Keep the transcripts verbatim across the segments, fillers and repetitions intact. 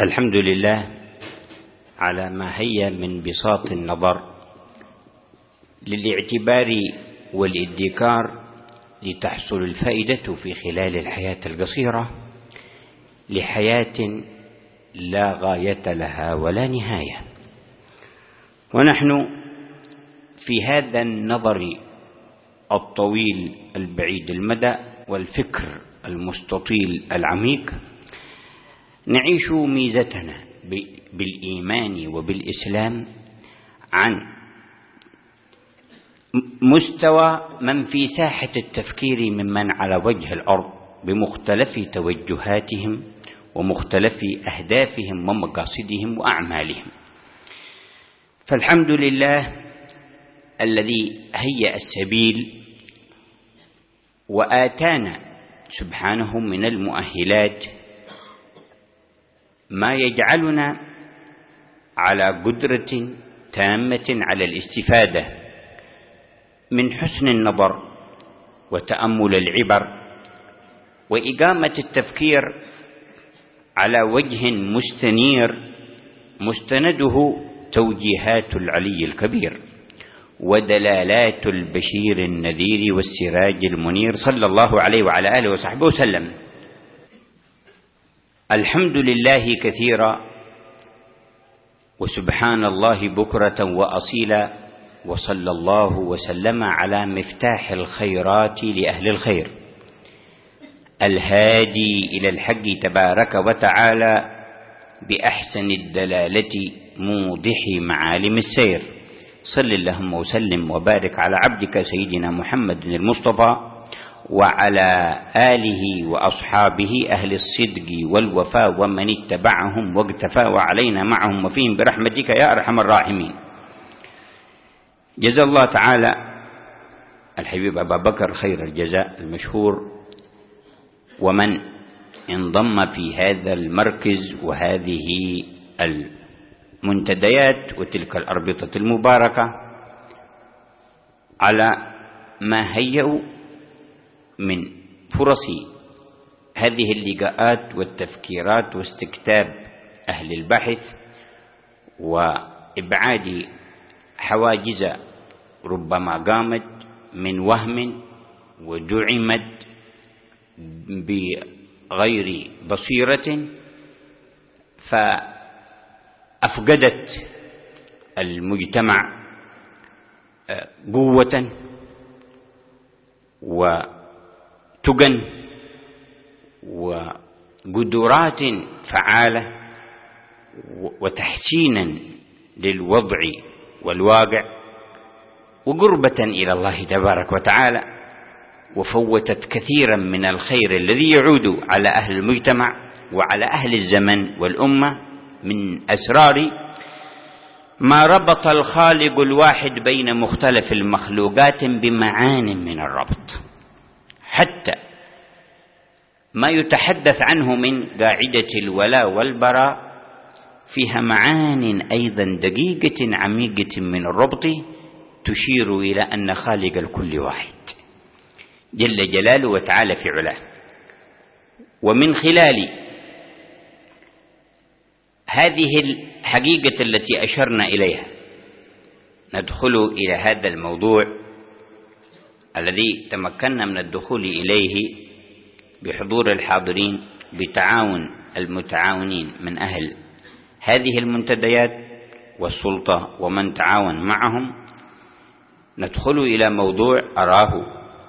الحمد لله على ما هي من بساط النظر للاعتبار والادكار لتحصل الفائدة في خلال الحياة القصيرة لحياة لا غاية لها ولا نهاية. ونحن في هذا النظر الطويل البعيد المدى والفكر المستطيل العميق نعيش ميزتنا بالإيمان وبالإسلام عن مستوى من في ساحة التفكير ممن على وجه الأرض بمختلف توجهاتهم ومختلف أهدافهم ومقاصدهم وأعمالهم. فالحمد لله الذي هيأ السبيل وآتانا سبحانه من المؤهلات ما يجعلنا على قدرة تامة على الاستفادة من حسن النظر وتأمل العبر وإقامة التفكير على وجه مستنير مستنده توجيهات العلي الكبير ودلالات البشير النذير والسراج المنير صلى الله عليه وعلى آله وصحبه وسلم. الحمد لله كثيرا وسبحان الله بكرة وأصيلا وصلى الله وسلم على مفتاح الخيرات لأهل الخير الهادي إلى الحق تبارك وتعالى بأحسن الدلالة موضح معالم السير. صل اللهم وسلم وبارك على عبدك سيدنا محمد المصطفى وعلى آله وأصحابه أهل الصدق والوفاء ومن اتبعهم واقتفى وعلينا معهم وفيهم برحمتك يا أرحم الراحمين. جزا الله تعالى الحبيب أبا بكر خير الجزاء المشهور ومن انضم في هذا المركز وهذه المنتديات وتلك الأربطة المباركة على ما هيئوا من فرص هذه اللقاءات والتفكيرات واستكتاب أهل البحث وإبعاد حواجز ربما قامت من وهم وجعمت بغير بصيرة فأفقدت المجتمع قوة وتقن وقدرات فعالة وتحسينا للوضع والواقع وقربة إلى الله تبارك وتعالى، وفوتت كثيرا من الخير الذي يعود على أهل المجتمع وعلى أهل الزمن والأمة من أسرار ما ربط الخالق الواحد بين مختلف المخلوقات بمعان من الربط، حتى ما يتحدث عنه من قاعدة الولاء والبراء فيها معان أيضا دقيقة عميقة من الربط تشير إلى أن خالق الكل واحد جل جلاله وتعالى في علاه. ومن خلال هذه الحقيقة التي أشرنا إليها ندخل إلى هذا الموضوع الذي تمكنا من الدخول إليه بحضور الحاضرين بتعاون المتعاونين من أهل هذه المنتديات والسلطة ومن تعاون معهم. ندخل إلى موضوع أراه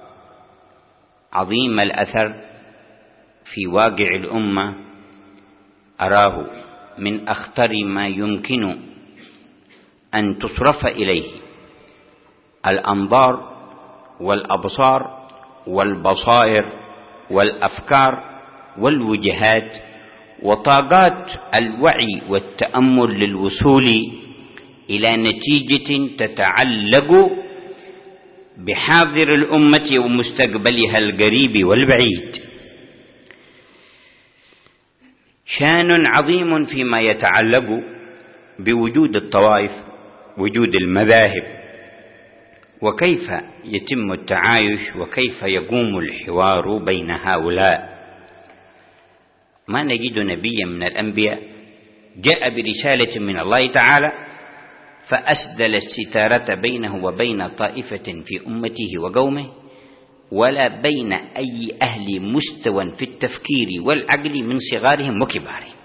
عظيم الأثر في واقع الأمة، أراه من أخطر ما يمكن أن تصرف إليه الأنظار والأبصار والبصائر والأفكار والوجهات وطاقات الوعي والتأمل للوصول إلى نتيجة تتعلق بحاضر الأمة ومستقبلها القريب والبعيد. شان عظيم فيما يتعلق بوجود الطوائف، وجود المذاهب، وكيف يتم التعايش وكيف يقوم الحوار بين هؤلاء. ما نجد نبيا من الأنبياء جاء برسالة من الله تعالى فأسدل الستارة بينه وبين طائفة في أمته وقومه، ولا بين أي أهل مستوى في التفكير والعقل من صغارهم وكبارهم،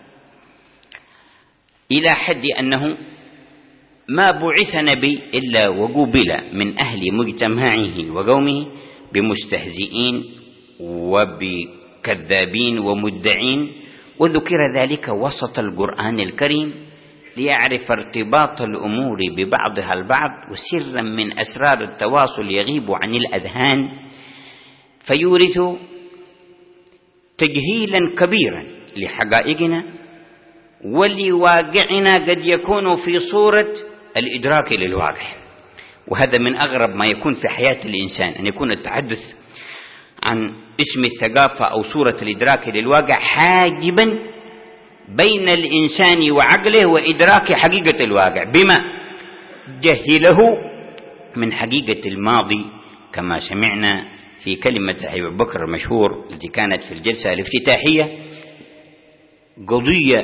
إلى حد أنه ما بعث نبي إلا وقبل من أهل مجتمعه وقومه بمستهزئين وبكذابين ومدعين، وذكر ذلك وسط القرآن الكريم ليعرف ارتباط الأمور ببعضها البعض، وسرا من أسرار التواصل يغيب عن الأذهان، فيورث تجهيلا كبيرا لحقائقنا ولواقعنا قد يكون في صورة الإدراك للواقع. وهذا من أغرب ما يكون في حياة الإنسان، أن يكون التحدث عن اسم الثقافة أو صورة الإدراك للواقع حاجبا بين الإنسان وعقله وإدراك حقيقة الواقع بما جهله من حقيقة الماضي، كما سمعنا في كلمة أبي بكر المشهور التي كانت في الجلسة الافتتاحية: قضية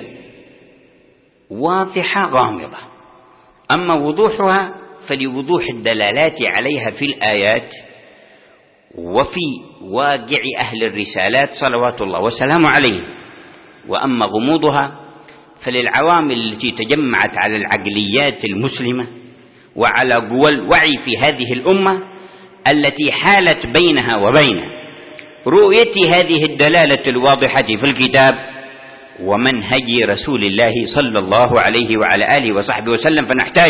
واضحة غامضة، أما وضوحها فلوضوح الدلالات عليها في الآيات وفي واقع أهل الرسالات صلوات الله وسلامه عليهم، وأما غموضها فللعوامل التي تجمعت على العقليات المسلمة وعلى قوى الوعي في هذه الأمة التي حالت بينها وبين رؤية هذه الدلالة الواضحة في الكتاب ومنهج رسول الله صلى الله عليه وعلى آله وصحبه وسلم. فنحتاج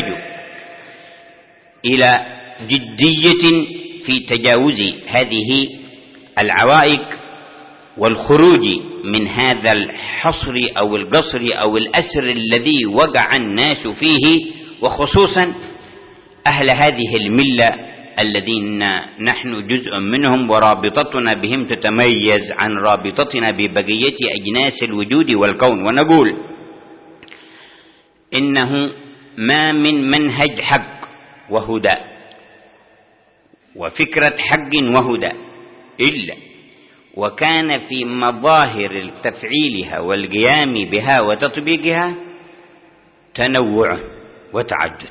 إلى جدية في تجاوز هذه العوائق والخروج من هذا الحصر أو القصر أو الأسر الذي وقع الناس فيه، وخصوصا أهل هذه الملة الذين نحن جزء منهم، ورابطتنا بهم تتميز عن رابطتنا ببقية أجناس الوجود والكون. ونقول إنه ما من منهج حق وهدى وفكرة حق وهدى إلا وكان في مظاهر تفعيلها والقيام بها وتطبيقها تنوع وتعدد،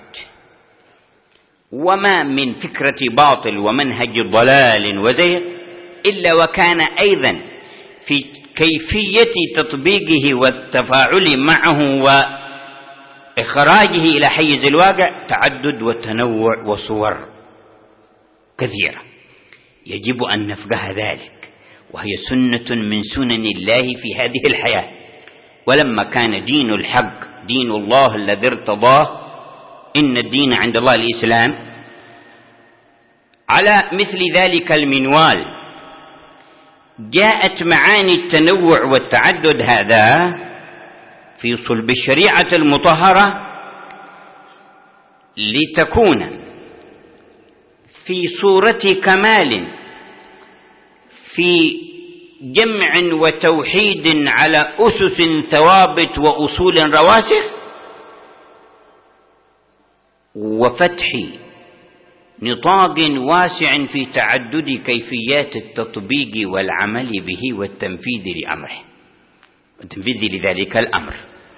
وما من فكرة باطل ومنهج ضلال وزيغ إلا وكان أيضا في كيفية تطبيقه والتفاعل معه وإخراجه إلى حيز الواقع تعدد وتنوع وصور كثيرة. يجب أن نفقه ذلك، وهي سنة من سنن الله في هذه الحياة. ولما كان دين الحق دين الله الذي ارتضاه، إن الدين عند الله الإسلام، على مثل ذلك المنوال جاءت معاني التنوع والتعدد هذا في صلب الشريعة المطهرة لتكون في صورة كمال في جمع وتوحيد على أسس ثوابت وأصول رواسخ، وفتح نطاق واسع في تعدد كيفيات التطبيق والعمل به والتنفيذ لأمره والتنفيذ لذلك الأمر.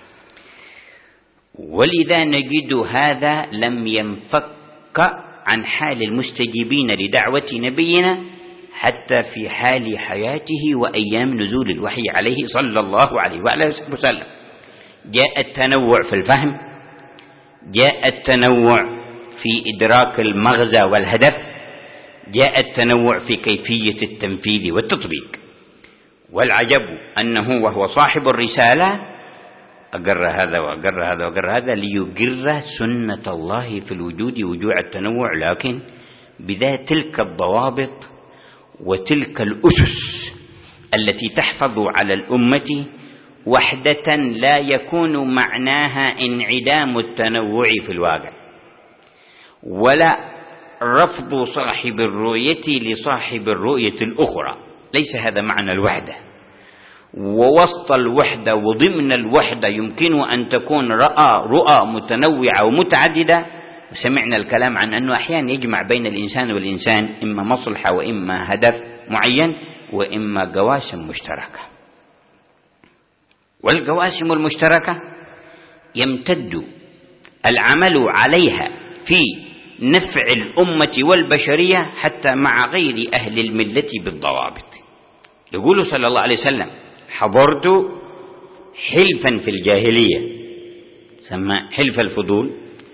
ولذا نجد هذا لم ينفك عن حال المستجيبين لدعوة نبينا حتى في حال حياته وأيام نزول الوحي عليه صلى الله عليه وآله وسلم. جاء التنوع في الفهم، جاء التنوع في إدراك المغزى والهدف، جاء التنوع في كيفية التنفيذ والتطبيق. والعجب أنه وهو صاحب الرسالة أقر هذا وأقر هذا وأقر هذا ليقر سنة الله في الوجود وجوع التنوع، لكن بذات تلك الضوابط وتلك الأسس التي تحفظ على الأمة وحدة لا يكون معناها انعدام التنوع في الواقع، ولا رفض صاحب الرؤية لصاحب الرؤية الأخرى. ليس هذا معنى الوحدة. ووسط الوحدة وضمن الوحدة يمكن أن تكون رؤى رؤى متنوعة ومتعددة. وسمعنا الكلام عن أنه أحيانا يجمع بين الإنسان والإنسان إما مصلحة وإما هدف معين وإما قواسم مشتركة. والقواسم المشتركة يمتد العمل عليها في نفع الأمة والبشرية حتى مع غير أهل الملة بالضوابط. يقول صلى الله عليه وسلم: حضرت حلفا في الجاهلية، سمى حلف الفضول،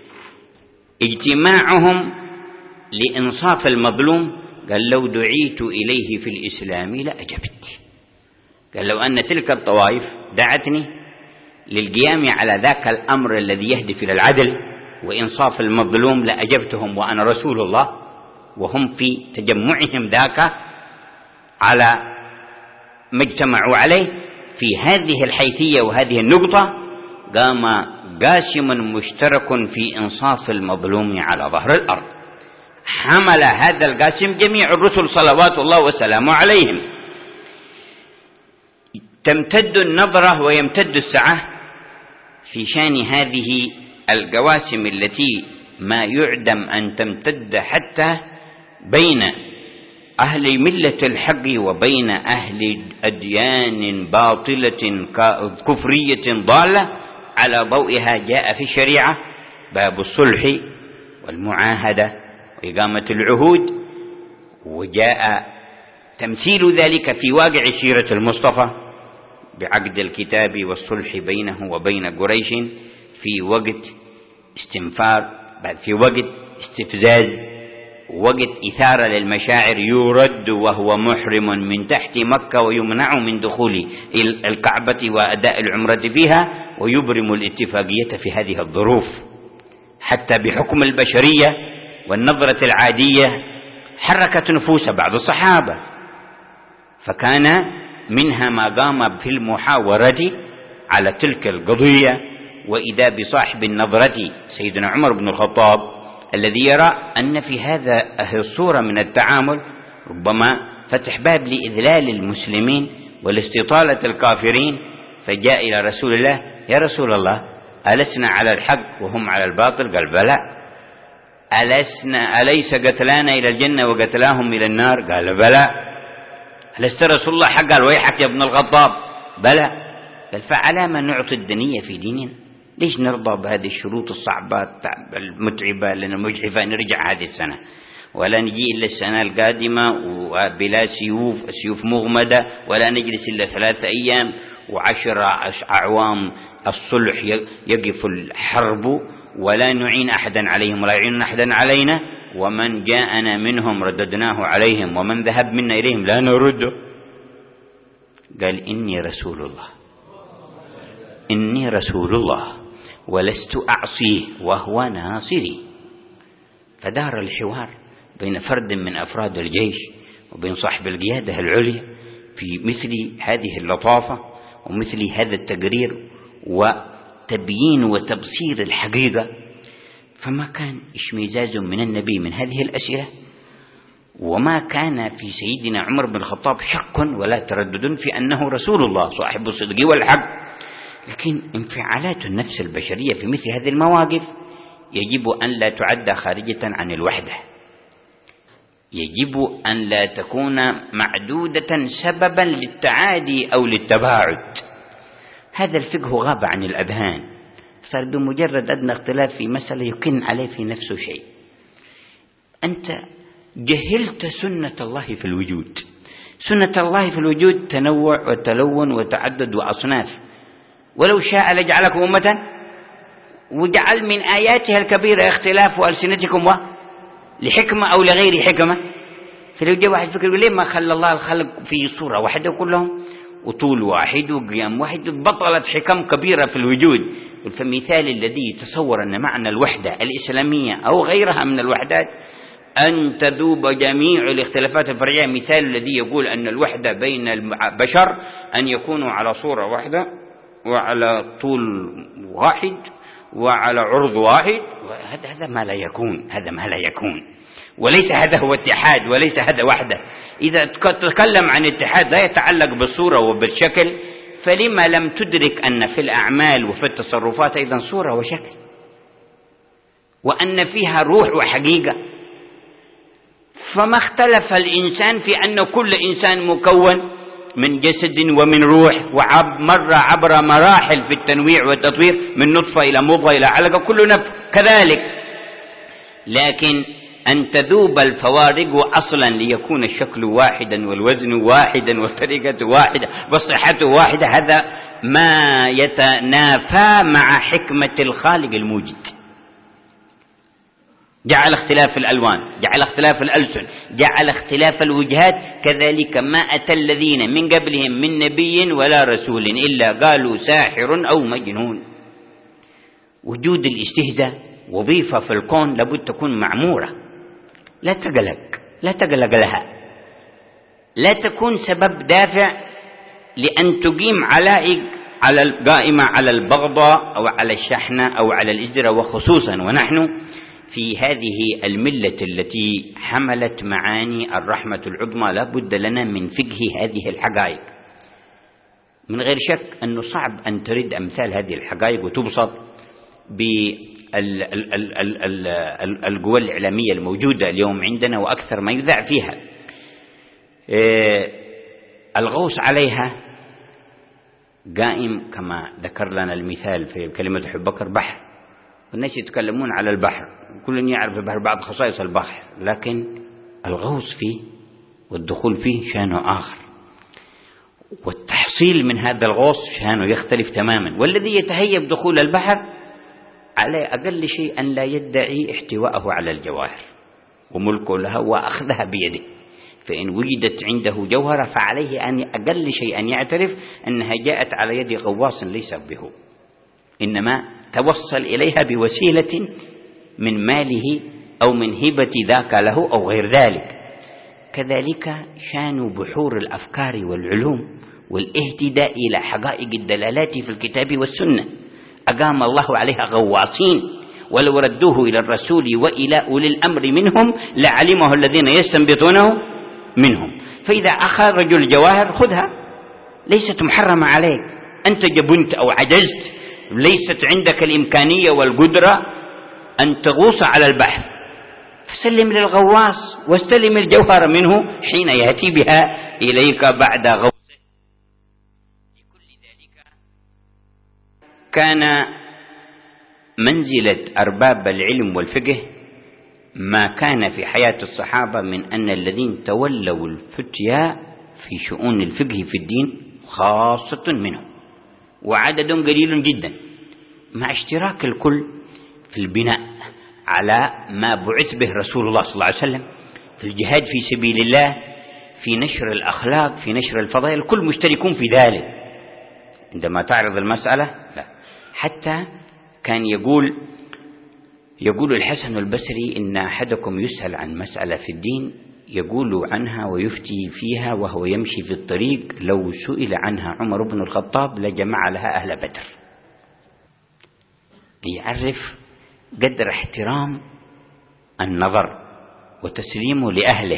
اجتماعهم لإنصاف المظلوم، قال: لو دعيت إليه في الإسلام لأجبت. قال: لو أن تلك الطوائف دعتني للقيام على ذاك الأمر الذي يهدف إلى العدل وإنصاف المظلوم لأجبتهم وأنا رسول الله، وهم في تجمعهم ذاك على ما اجتمعوا عليه في هذه الحيثية وهذه النقطة، قام قاسم مشترك في إنصاف المظلوم على ظهر الأرض. حمل هذا القاسم جميع الرسل صلوات الله وسلامه عليهم. تمتد النظرة ويمتد السعة في شان هذه القواسم التي ما يعدم أن تمتد حتى بين أهل ملة الحق وبين أهل أديان باطلة كفرية ضالة. على ضوئها جاء في الشريعة باب الصلح والمعاهدة وإقامة العهود، وجاء تمثيل ذلك في واقع سيرة المصطفى بعقد الكتاب والصلح بينه وبين قريش في وقت استنفار، بعد في وقت استفزاز، وقت إثارة للمشاعر، يرد وهو محرم من تحت مكة ويمنع من دخول الكعبة وأداء العمرة فيها، ويبرم الاتفاقية في هذه الظروف. حتى بحكم البشرية والنظرة العادية حركت نفوس بعض الصحابة، فكان منها ما قام في المحاورة على تلك القضية، وإذا بصاحب النظرة سيدنا عمر بن الخطاب الذي يرى أن في هذا الصورة من التعامل ربما فتح باب لإذلال المسلمين والاستطالة الكافرين، فجاء إلى رسول الله: يا رسول الله، ألسنا على الحق وهم على الباطل؟ قال: بلى. ألسنا أليس قتلانا إلى الجنة وقتلاهم إلى النار؟ قال: بلى. ألست رسول الله حق؟ قال: ويحك يا ابن الخطاب. بلى. قال: فعلى ما نعطي الدنية في ديننا؟ ليش نرضى بهذه الشروط الصعبة المتعبة لنا مجحفة، نرجع هذه السنة ولا نجي إلا السنة القادمة وبلا سيوف سيوف مغمدة، ولا نجلس إلا ثلاثة أيام وعشر أعوام الصلح يقف الحرب ولا نعين أحدا عليهم ولا يعين أحدا علينا، ومن جاءنا منهم رددناه عليهم ومن ذهب منا إليهم لا نرده. قال: إني رسول الله، إني رسول الله ولست أعصيه وهو ناصري. فدار الحوار بين فرد من أفراد الجيش وبين صاحب القيادة العليا في مثل هذه اللطافة ومثل هذا التقرير وتبيين وتبصير الحقيقة. فما كان اشمئزاز من النبي من هذه الأسئلة، وما كان في سيدنا عمر بن الخطاب شك ولا تردد في أنه رسول الله صاحب الصدق والحق. لكن انفعالات النفس البشرية في مثل هذه المواقف يجب أن لا تعد خارجة عن الوحدة، يجب أن لا تكون معدودة سببا للتعادي أو للتباعد. هذا الفقه غاب عن الأذهان، صار بمجرد أدنى اختلاف في مسألة يكن عليه في نفسه شيء. أنت جهلت سنة الله في الوجود. سنة الله في الوجود تنوع وتلون وتعدد وأصناف، ولو شاء لجعلكم أمة وجعل من آياتها الكبيرة اختلاف ألسنتكم لحكمة أو لغير حكمة. فلو جاء واحد فكر يقول: ليه ما خلى الله الخلق في صورة واحدة كلهم وطول واحد وقيام واحد؟ بطلت حكم كبيرة في الوجود. فالمثال الذي يتصور أن معنى الوحدة الإسلامية أو غيرها من الوحدات أن تذوب جميع الاختلافات الفرعية، مثال الذي يقول أن الوحدة بين البشر أن يكونوا على صورة واحدة وعلى طول واحد وعلى عرض واحد. هذا هذا ما لا يكون، هذا ما لا يكون، وليس هذا هو اتحاد، وليس هذا وحدة. إذا تتكلم عن اتحاد لا يتعلق بالصورة وبالشكل، فلما لم تدرك أن في الأعمال وفي التصرفات أيضا صورة وشكل، وأن فيها روح وحقيقة؟ فما اختلف الإنسان في أن كل إنسان مكون من جسد ومن روح، ومر عبر مراحل في التنويع والتطوير من نطفة إلى مضغة إلى علقة، كل نفس كذلك. لكن أن تذوب الفوارق أصلا ليكون الشكل واحدا والوزن واحدا والطريقة واحدة والصحة واحدة، هذا ما يتنافى مع حكمة الخالق الموجد. جعل اختلاف الألوان، جعل اختلاف الألسن، جعل اختلاف الوجهات، كذلك ما أتى الذين من قبلهم من نبي ولا رسول إلا قالوا ساحر أو مجنون. وجود الاستهزاء وظيفة في الكون لابد تكون معمورة، لا تقلق لا تقلق لها، لا تكون سبب دافع لأن تقيم علائق على القائمة على البغضاء أو على الشحنة أو على الازدراء، وخصوصا ونحن في هذه الملة التي حملت معاني الرحمة العظمى. لا بد لنا من فقه هذه الحقائق. من غير شك أنه صعب أن ترد أمثال هذه الحقائق وتبسط بالقوى الإعلامية الموجودة اليوم عندنا وأكثر ما يذاع فيها. الغوص عليها قائم كما ذكر لنا المثال في كلمة حب بكر بحر، والناس يتكلمون على البحر، كل يعرف البحر بعض خصائص البحر، لكن الغوص فيه والدخول فيه شأنه آخر، والتحصيل من هذا الغوص شأنه يختلف تماما. والذي يتهيب دخول البحر على أقل شيء أن لا يدعي احتواءه على الجواهر وملكه لها وأخذها بيده، فإن وجدت عنده جوهرة فعليه أن أقل شيء أن يعترف أنها جاءت على يد غواص ليس به، إنما توصل إليها بوسيلة من ماله أو من هبة ذاك له أو غير ذلك. كذلك شان بحور الأفكار والعلوم والاهتداء إلى حقائق الدلالات في الكتاب والسنة، أقام الله عليها غواصين، ولو ردوه إلى الرسول وإلى أولي الأمر منهم لعلمه الذين يستنبطونه منهم. فإذا أخذ رجل الجواهر خذها، ليست محرمة عليك. أنت جبنت أو عجزت، ليست عندك الإمكانية والقدرة أن تغوص على البحر، فسلم للغواص واستلم الجوهر منه حين يأتي بها إليك بعد غوصه. لكل ذلك كان منزلة أرباب العلم والفقه ما كان في حياة الصحابة من أن الذين تولوا الفتيا في شؤون الفقه في الدين خاصة منهم، وعدد قليل جدا، مع اشتراك الكل في البناء على ما بعث به رسول الله صلى الله عليه وسلم، في الجهاد في سبيل الله، في نشر الأخلاق، في نشر الفضائل، الكل مشتركون في ذلك. عندما تعرض المسألة لا، حتى كان يقول يقول الحسن البصري إن أحدكم يسأل عن مسألة في الدين يقول عنها ويفتي فيها وهو يمشي في الطريق، لو سئل عنها عمر بن الخطاب لجمع لها أهل بدر، ليعرف قدر احترام النظر وتسليمه لأهله،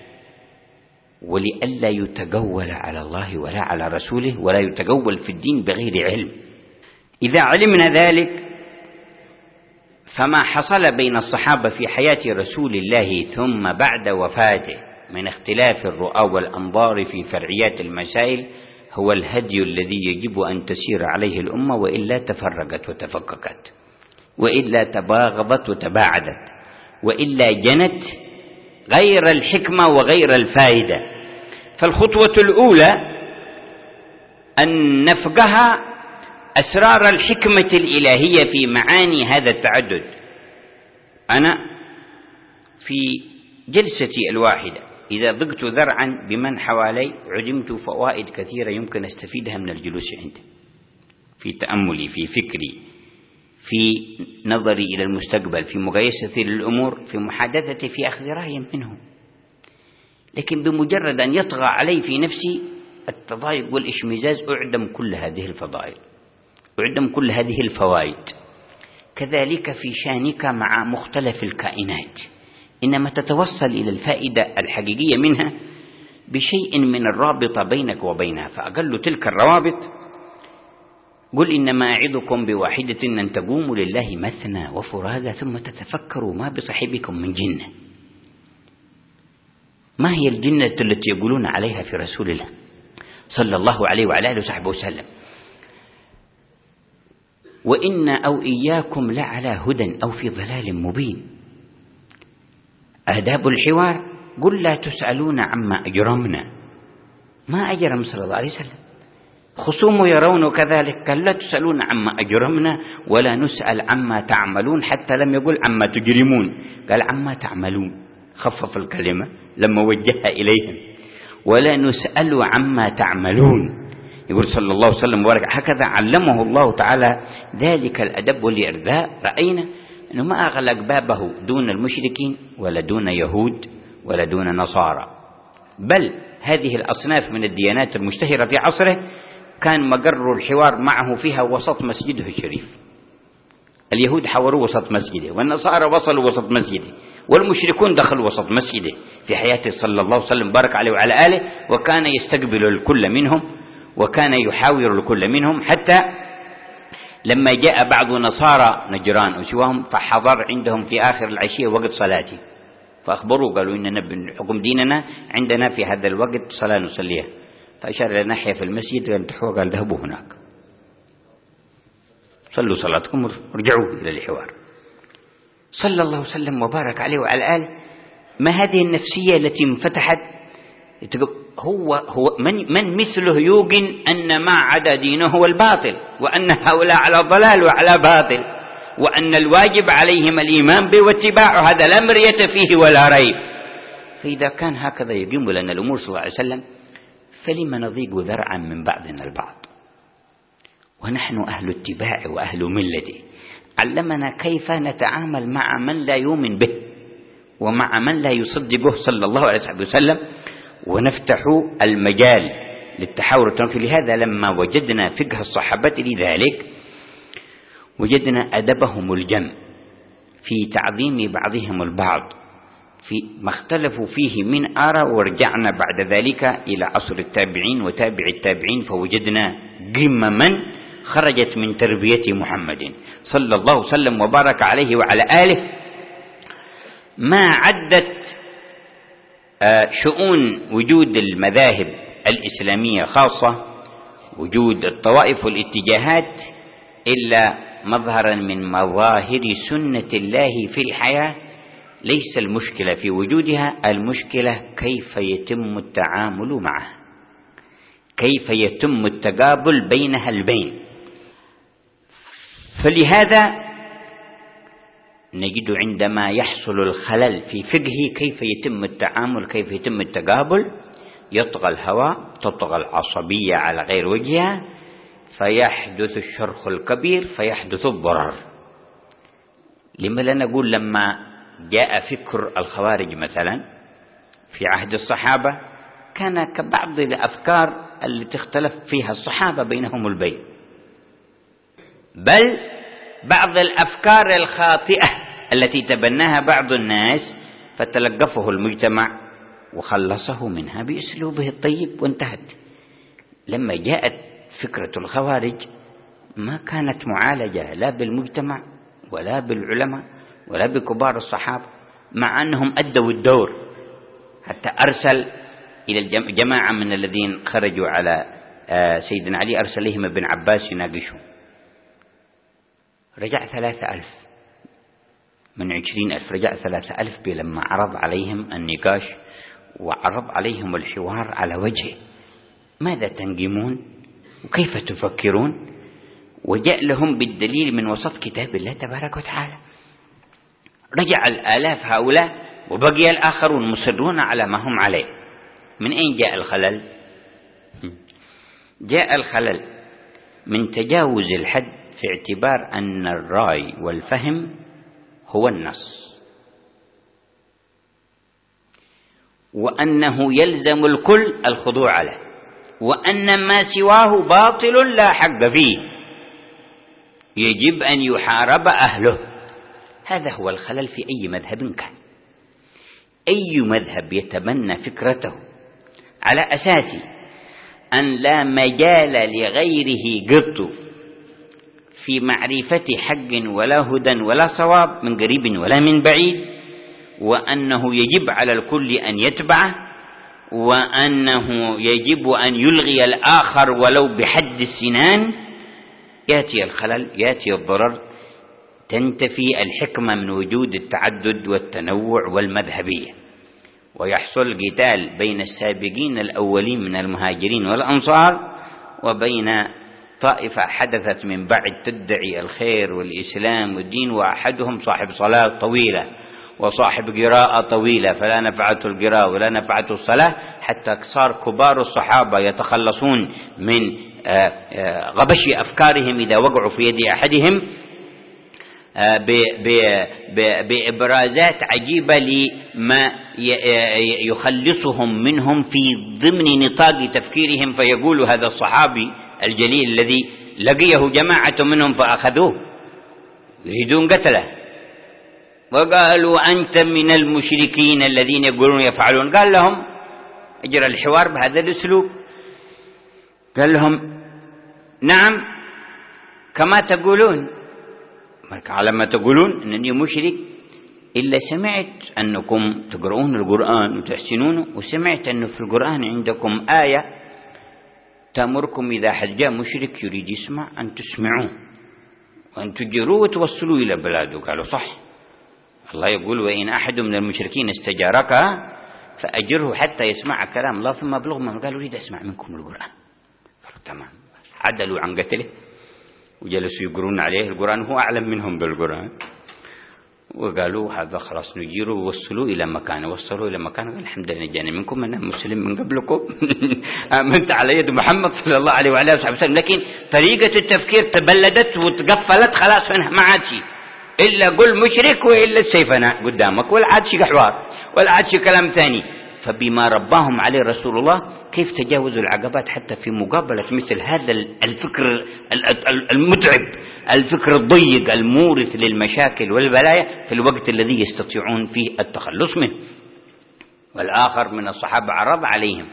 ولئلا يتجول على الله ولا على رسوله، ولا يتجول في الدين بغير علم. إذا علمنا ذلك فما حصل بين الصحابة في حياة رسول الله ثم بعد وفاته من اختلاف الرؤى والأنظار في فرعيات المسائل هو الهدي الذي يجب أن تسير عليه الأمة، وإلا تفرقت وتفككت، وإلا تباغضت وتباعدت، وإلا جنت غير الحكمة وغير الفائدة. فالخطوة الأولى أن نفقه أسرار الحكمة الإلهية في معاني هذا التعدد. أنا في جلستي الواحدة إذا ضقت ذرعا بمن حوالي علمت فوائد كثيرة يمكن أستفيدها من الجلوس عنده، في تأملي، في فكري، في نظري إلى المستقبل، في مقايستي للأمور، في محادثتي، في أخذ رأي منه. لكن بمجرد أن يطغى علي في نفسي التضايق والإشمئزاز أعدم كل هذه الفضائل، أعدم كل هذه الفوائد. كذلك في شانك مع مختلف الكائنات، إنما تتوصل إلى الفائدة الحقيقية منها بشيء من الرابطة بينك وبينها، فأقل تلك الروابط قل إنما أعظكم بواحدة أن تقوموا لله مثنى وفرادى ثم تتفكروا ما بصاحبكم من جنة. ما هي الجنة التي يقولون عليها في رسول الله؟ صلى الله عليه وعلى آله وصحبه وسلم. وإن أو إياكم لعلى هدى أو في ضلال مبين. آداب الحوار: قل لا تسألون عما أجرمنا. ما أجرم صلى الله عليه وسلم، خصوم يرون كذلك، قال لا تسألون عما أجرمنا ولا نسأل عما تعملون، حتى لم يقل عما تجرمون، قال عما تعملون، خفف الكلمة لما وجهها إليهم، ولا نسأل عما تعملون. يقول صلى الله عليه وسلم وبارك هكذا علمه الله تعالى ذلك الأدب والإرضاء. رأينا أنه ما أغلق بابه دون المشركين ولا دون يهود ولا دون نصارى، بل هذه الأصناف من الديانات المشتهرة في عصره كان مقر الحوار معه فيها وسط مسجده الشريف. اليهود حوروا وسط مسجده، والنصارى وصلوا وسط مسجده، والمشركون دخلوا وسط مسجده في حياته صلى الله عليه وسلم بارك عليه وعلى آله، وكان يستقبل الكل منهم وكان يحاور الكل منهم، حتى لما جاء بعض نصارى نجران وسواهم فحضر عندهم في آخر العشية وقت صلاته، فأخبروا قالوا إننا بحكم ديننا عندنا في هذا الوقت صلاة نصليها، فأشار إلى ناحية في المسجد قال قال ذهبوا هناك صلوا صلاتكم ورجعوا إلى الحوار. صلى الله وسلم وبارك عليه وعلى آله. ما هذه النفسية التي انفتحت؟ هو هو من من مثله يوقن أن ما عدا دينه هو الباطل، وأن هؤلاء على ضلال وعلى باطل، وأن الواجب عليهم الإيمان به واتباعه، هذا لا مرية فيه ولا ريب. فإذا كان هكذا يقيم لنا الأمور صلى الله عليه وسلم، فلما نضيق ذرعا من بعضنا البعض؟ ونحن أهل اتباع وأهل ملته. علمنا كيف نتعامل مع من لا يؤمن به ومع من لا يصدقه صلى الله عليه وسلم، ونفتح المجال للتحاور التنفي. لهذا لما وجدنا فقه الصحابة لذلك وجدنا أدبهم الجم في تعظيم بعضهم البعض في ما اختلفوا فيه من آراء، ورجعنا بعد ذلك إلى عصر التابعين وتابع التابعين، فوجدنا قمما خرجت من تربية محمد صلى الله عليه وسلم وبارك عليه وعلى آله، ما عدت شؤون وجود المذاهب الإسلامية خاصة، وجود الطوائف والاتجاهات، إلا مظهرا من مظاهر سنة الله في الحياة. ليس المشكلة في وجودها، المشكلة كيف يتم التعامل معها، كيف يتم التقابل بينها البين. فلهذا نجد عندما يحصل الخلل في فقهه كيف يتم التعامل، كيف يتم التقابل، يطغى الهوى، تطغى العصبية على غير وجهها، فيحدث الشرخ الكبير، فيحدث الضرر. لما لا نقول لما جاء فكر الخوارج مثلا في عهد الصحابة كان كبعض الأفكار التي اختلف فيها الصحابة بينهم البين، بل بعض الأفكار الخاطئة التي تبناها بعض الناس فتلقفه المجتمع وخلصه منها بأسلوبه الطيب وانتهت. لما جاءت فكرة الخوارج ما كانت معالجة لا بالمجتمع ولا بالعلماء ولا بكبار الصحابة، مع أنهم أدوا الدور، حتى أرسل إلى الجماعة من الذين خرجوا على سيدنا علي، أرسل لهم ابن عباس يناقشهم، رجع ثلاثة ألف من عشرين ألف، رجع ثلاثة ألف لما عرض عليهم النقاش وعرض عليهم الحوار على وجهه. ماذا تنقمون وكيف تفكرون؟ وجاء لهم بالدليل من وسط كتاب الله تبارك وتعالى. رجع الآلاف هؤلاء وبقي الآخرون مصرون على ما هم عليه. من أين جاء الخلل؟ جاء الخلل من تجاوز الحد في اعتبار أن الرأي والفهم هو النص، وأنه يلزم الكل الخضوع له، وأن ما سواه باطل لا حق فيه، يجب أن يحارب أهله. هذا هو الخلل في أي مذهب كان. أي مذهب يتبنى فكرته على أساس أن لا مجال لغيره قط في معرفة حق ولا هدى ولا صواب من قريب ولا من بعيد، وأنه يجب على الكل أن يتبعه، وأنه يجب أن يلغي الآخر ولو بحد السنان، يأتي الخلل، يأتي الضرر، تنتفي الحكمة من وجود التعدد والتنوع والمذهبية، ويحصل قتال بين السابقين الأولين من المهاجرين والأنصار وبين طائفة حدثت من بعد تدعي الخير والإسلام والدين، وأحدهم صاحب صلاة طويلة وصاحب قراءة طويلة فلا نفعته القراءة ولا نفعته الصلاة، حتى صار كبار الصحابة يتخلصون من غبش أفكارهم إذا وقعوا في يد أحدهم بإبرازات عجيبة لما يخلصهم منهم في ضمن نطاق تفكيرهم، فيقول هذا الصحابي الجليل الذي لقيه جماعة منهم فأخذوه يريدون قتله، وقالوا أنت من المشركين الذين يقولون يفعلون. قال لهم، أجرى الحوار بهذا الأسلوب، قال لهم نعم كما تقولون، على ما تقولون أنني مشرك، إلا سمعت أنكم تقرؤون القرآن وتحسنونه، وسمعت أنه في القرآن عندكم آية تأمركم إذا حد جاء مشرك يريد يسمع أن تسمعوه وأن تجروه وتوصلوا إلى بلاده. قالوا صح، الله يقول وإن أحد من المشركين استجارك فأجره حتى يسمع كلام الله ثم أبلغ من. قالوا أريد أسمع منكم القرآن. قالوا تمام، عدلوا عن قتله وجلسوا يقرون عليه القرآن، هو أعلم منهم بالقرآن، وقالوا هذا خلاص نجيره ووصلوا إلى مكانه. وصلوا إلى مكانه، قال الحمد لله جاني منكم، أنا مسلم من قبلكم آمنت على يد محمد صلى الله عليه وعلى آله وسلم. لكن طريقة التفكير تبلدت وتقفلت، خلاص ما عاد شيء إلا قل مشرك وإلا السيفنا قدامك، ولا عاد شيء حوار ولا عاد شيء كلام ثاني. فبما رباهم عليه رسول الله كيف تجاوزوا العقبات حتى في مقابلة مثل هذا الفكر المتعب، الفكر الضيق المورث للمشاكل والبلايا في الوقت الذي يستطيعون فيه التخلص منه. والآخر من الصحابة عرض عليهم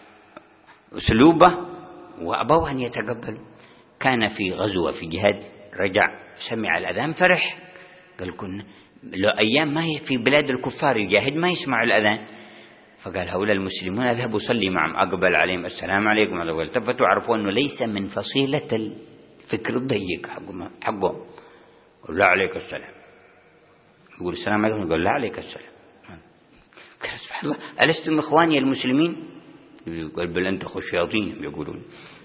أسلوبه وأبوا أن يتقبلوا. كان في غزوة في جهاد، رجع سمع الأذان فرح، قال كنا لو أيام ما في بلاد الكفار يجاهد ما يسمع الأذان، فقال هؤلاء المسلمون اذهبوا صلي معهم. أقبل عليهم السلام عليكم، والتفتوا عرفوا أنه ليس من فصيلة الفكر الضيق حقهم حقهم. قال لا عليك السلام، يقول السلام عليكم، قال لا عليك السلام. قال سبحان الله، ألستم إخواني المسلمين؟ قال بل أنت أخو الشياطين يقولون.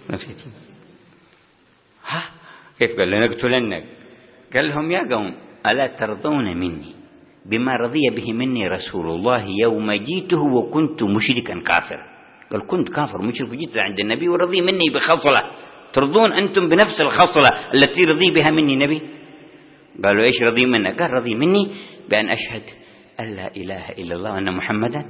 ها كيف؟ قال لنقتلنك. قال لهم يا قوم ألا ترضون مني بما رضي به مني رسول الله يوم جيته وكنت مشركا كافرا. قال كنت كافر مشرك جيت عند النبي ورضي مني بخصلة، ترضون أنتم بنفس الخصلة التي رضي بها مني نبي؟ قالوا إيش رضي منك؟ قال رضي مني بأن أشهد أن لا إله إلا الله وأن محمدا.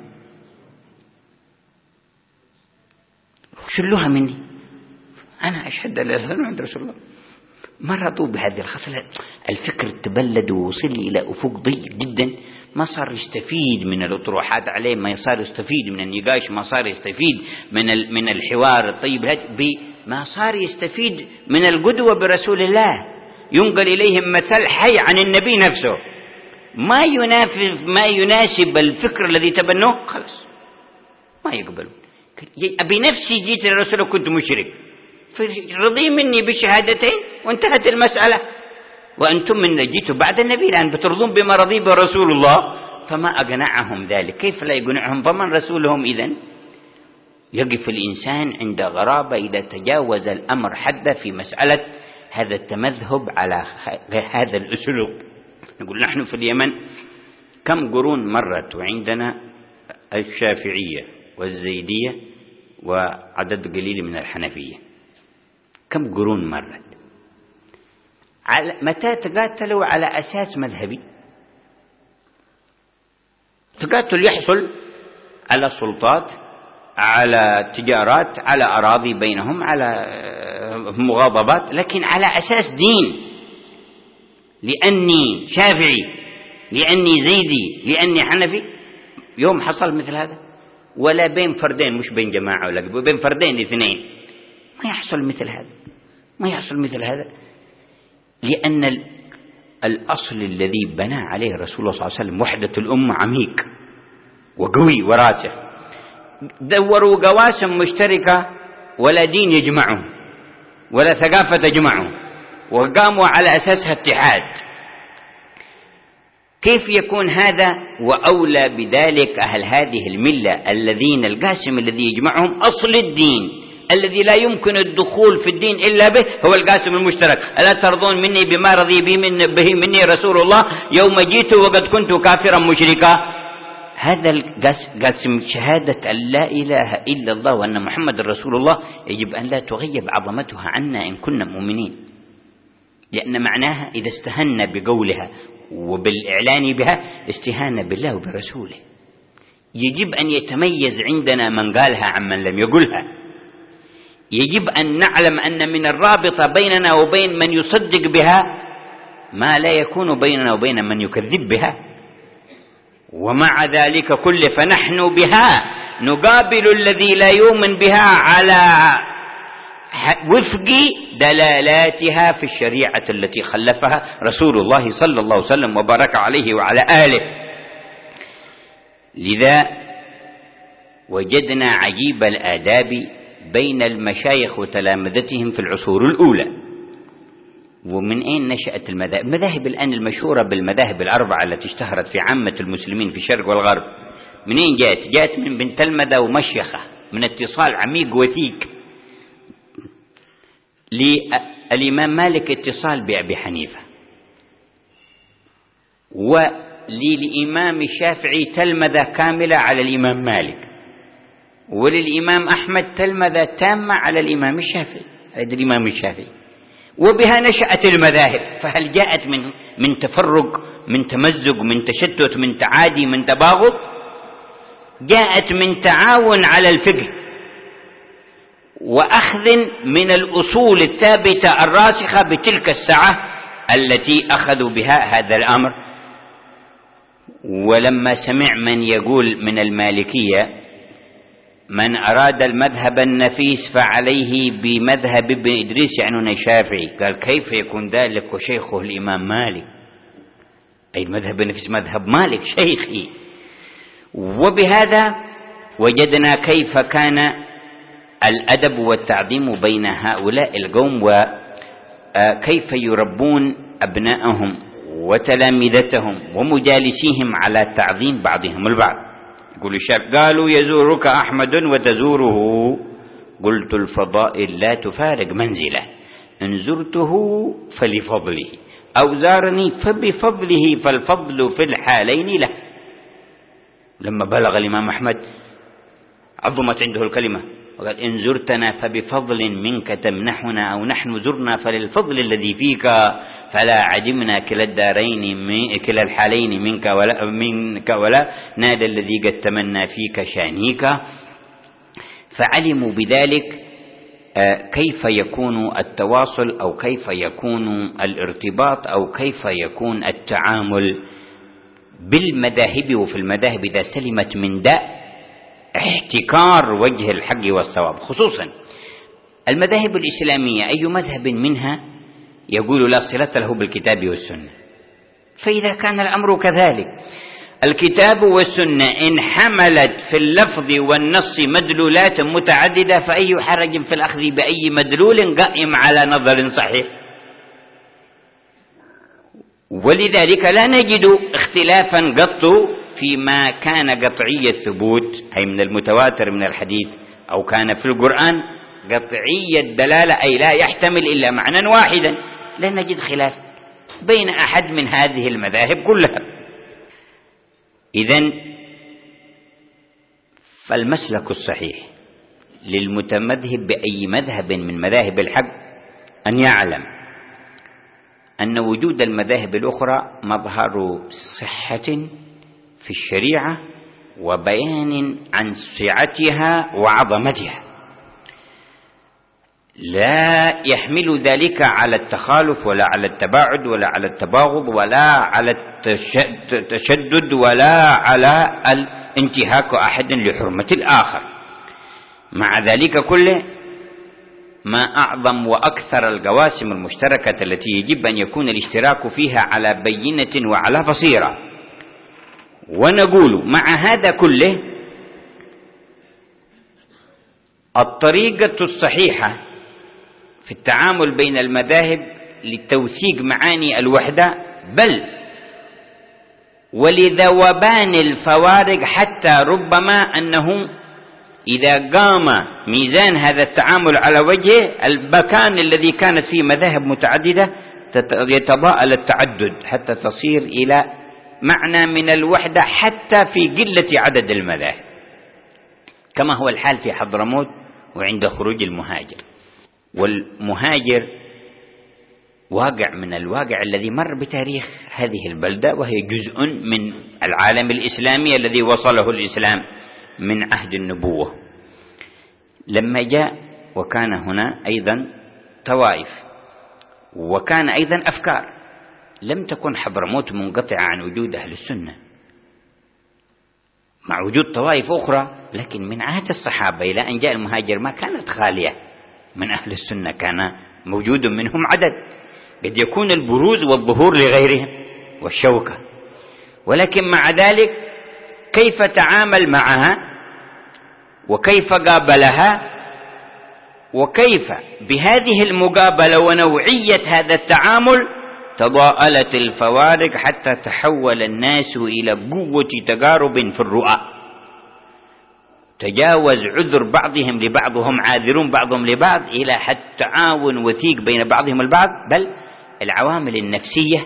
شلوها مني، أنا أشهد أن لا إله إلا الله عند رسول الله. ما رضوا بهذه الخصلة. الفكر تبلد ووصل إلى أفق ضيق جدا، ما صار يستفيد من الأطروحات عليه، ما صار يستفيد من النقاش، ما صار يستفيد من من الحوار الطيب، ما صار يستفيد من القدوة برسول الله، ينقل إليهم مثل حي عن النبي نفسه ما ينافذ ما يناسب الفكر الذي تبنوه، خلاص ما يقبلون. بنفسي جيت للرسول كنت مشرك، فرضي مني بشهادتين وانتهت المسألة، وأنتم من جيتوا بعد النبي الآن بترضون بما رضي برسول الله. فما أقنعهم ذلك، كيف لا يقنعهم؟ فمن رسولهم إذن؟ يقف الإنسان عند غرابة إذا تجاوز الأمر حد في مسألة هذا التمذهب على هذا الأسلوب. نقول نحن في اليمن كم قرون مرت وعندنا الشافعية والزيدية وعدد قليل من الحنفية، كم قرون مرت؟ على متى تقاتلوا على أساس مذهبي؟ تقاتل يحصل على سلطات، على تجارات، على أراضي بينهم، على مغاضبات، لكن على أساس دين. لأني شافعي، لأني زيدي، لأني حنفي. يوم حصل مثل هذا؟ ولا بين فردين، مش بين جماعة ولا بين فردين اثنين، ما يحصل مثل هذا، ما يحصل مثل هذا. لأن الأصل الذي بنى عليه رسول الله صلى الله عليه وسلم وحدة الأمة عميق وقوي وراسخ، دوروا قواسم مشتركة ولا دين يجمعهم ولا ثقافة تجمعهم، وقاموا على أساسها اتحاد. كيف يكون هذا؟ وأولى بذلك أهل هذه الملة الذين القاسم الذي يجمعهم أصل الدين الذي لا يمكن الدخول في الدين إلا به هو القاسم المشترك. ألا ترضون مني بما رضي به مني رسول الله يوم جئت وقد كنت كافرا مشركا. هذا القاسم شهادة أن لا إله إلا الله وأن محمد رسول الله يجب أن لا تغيب عظمتها عنا إن كنا مؤمنين، لأن معناها إذا استهنا بقولها وبالإعلان بها استهانة بالله وبرسوله. يجب أن يتميز عندنا من قالها عمن لم يقلها. يجب أن نعلم أن من الرابطة بيننا وبين من يصدق بها ما لا يكون بيننا وبين من يكذب بها. ومع ذلك كله فنحن بها نقابل الذي لا يؤمن بها على وفق دلالاتها في الشريعة التي خلفها رسول الله صلى الله عليه وسلم وبارك عليه وعلى آله. لذا وجدنا عجيب الآداب بين المشايخ وتلامذتهم في العصور الأولى. ومن أين نشأت المذاهب؟ المذاهب الآن المشهورة بالمذاهب الأربعة التي اشتهرت في عامة المسلمين في الشرق والغرب، من أين جاءت؟ جاءت من بن تلمذة ومشيخة، من اتصال عميق وثيق. للإمام مالك اتصال بأبي حنيفة، وللإمام الشافعي تلمذة كاملة على الإمام مالك، وللإمام أحمد تلمذة تامة على الإمام الشافعي، هذا الإمام الشافعي. وبها نشأت المذاهب. فهل جاءت من من تفرق، من تمزق، من تشتت، من تعادي، من تباغض؟ جاءت من تعاون على الفقه وأخذ من الأصول الثابتة الراسخة بتلك السعة التي أخذوا بها هذا الأمر. ولما سمع من يقول من المالكية من أراد المذهب النفيس فعليه بمذهب ابن إدريس يعني الشافعي، قال كيف يكون ذلك وشيخه الإمام مالك؟ أي المذهب النفيس مذهب مالك شيخي. وبهذا وجدنا كيف كان الأدب والتعظيم بين هؤلاء القوم، وكيف يربون أبنائهم وتلامذتهم ومجالسيهم على تعظيم بعضهم البعض. يقول الشاب قالوا يزورك أحمد وتزوره، قلت الفضائل لا تفارق منزله، إن زرته فلفضله أو زارني فبفضله، فالفضل في الحالين له. لما بلغ الإمام أحمد عظمت عنده الكلمة وقال إن زرتنا فبفضل منك تمنحنا، أو نحن زرنا فللفضل الذي فيك، فلا عجبنا كلا الدارين من كلا الحالين منك ولا منك ولا نادى الذي قد تمنى فيك شانيك. فعلموا بذلك كيف يكون التواصل أو كيف يكون الارتباط أو كيف يكون التعامل بالمذاهب. وفي المذاهب إذا سلمت من داء احتكار وجه الحق والصواب، خصوصا المذاهب الإسلامية أي مذهب منها يقول لا صلة له بالكتاب والسنة. فإذا كان الأمر كذلك الكتاب والسنة إن حملت في اللفظ والنص مدلولات متعددة فأي حرج في الأخذ بأي مدلول قائم على نظر صحيح. ولذلك لا نجد اختلافا قط فيما كان قطعي الثبوت أي من المتواتر من الحديث، أو كان في القرآن قطعي الدلالة أي لا يحتمل إلا معنى واحدا، لا نجد خلاف بين أحد من هذه المذاهب كلها. إذن فالمسلك الصحيح للمتمذهب بأي مذهب من مذاهب الحق أن يعلم أن وجود المذاهب الأخرى مظهر صحة في الشريعة وبيان عن سعتها وعظمتها، لا يحمل ذلك على التخالف ولا على التباعد ولا على التباغض ولا على التشدد ولا على الانتهاك أحد لحرمة الآخر. مع ذلك كله ما أعظم وأكثر القواسم المشتركة التي يجب أن يكون الاشتراك فيها على بينة وعلى بصيرة. ونقول مع هذا كله الطريقة الصحيحة في التعامل بين المذاهب لتوثيق معاني الوحدة، بل ولذوبان الفوارق، حتى ربما أنه إذا قام ميزان هذا التعامل على وجه المكان الذي كانت فيه مذاهب متعددة يتضاءل التعدد حتى تصير إلى معنى من الوحدة حتى في قلة عدد المذاهب، كما هو الحال في حضرموت وعند خروج المهاجر. والمهاجر واقع من الواقع الذي مر بتاريخ هذه البلدة، وهي جزء من العالم الإسلامي الذي وصله الإسلام من عهد النبوة. لما جاء وكان هنا أيضا طوائف وكان أيضا أفكار، لم تكن حضرموت منقطعة عن وجود أهل السنة مع وجود طوائف أخرى، لكن من عهد الصحابة إلى أن جاء المهاجر ما كانت خالية من أهل السنة، كان موجود منهم عدد، قد يكون البروز والظهور لغيرهم والشوكة، ولكن مع ذلك كيف تعامل معها وكيف قابلها وكيف بهذه المقابلة ونوعية هذا التعامل تضاءلت الفوارق حتى تحول الناس إلى قوة تقارب في الرؤى، تجاوز عذر بعضهم لبعض وهم عاذرون بعضهم لبعض إلى حد تعاون وثيق بين بعضهم البعض. بل العوامل النفسية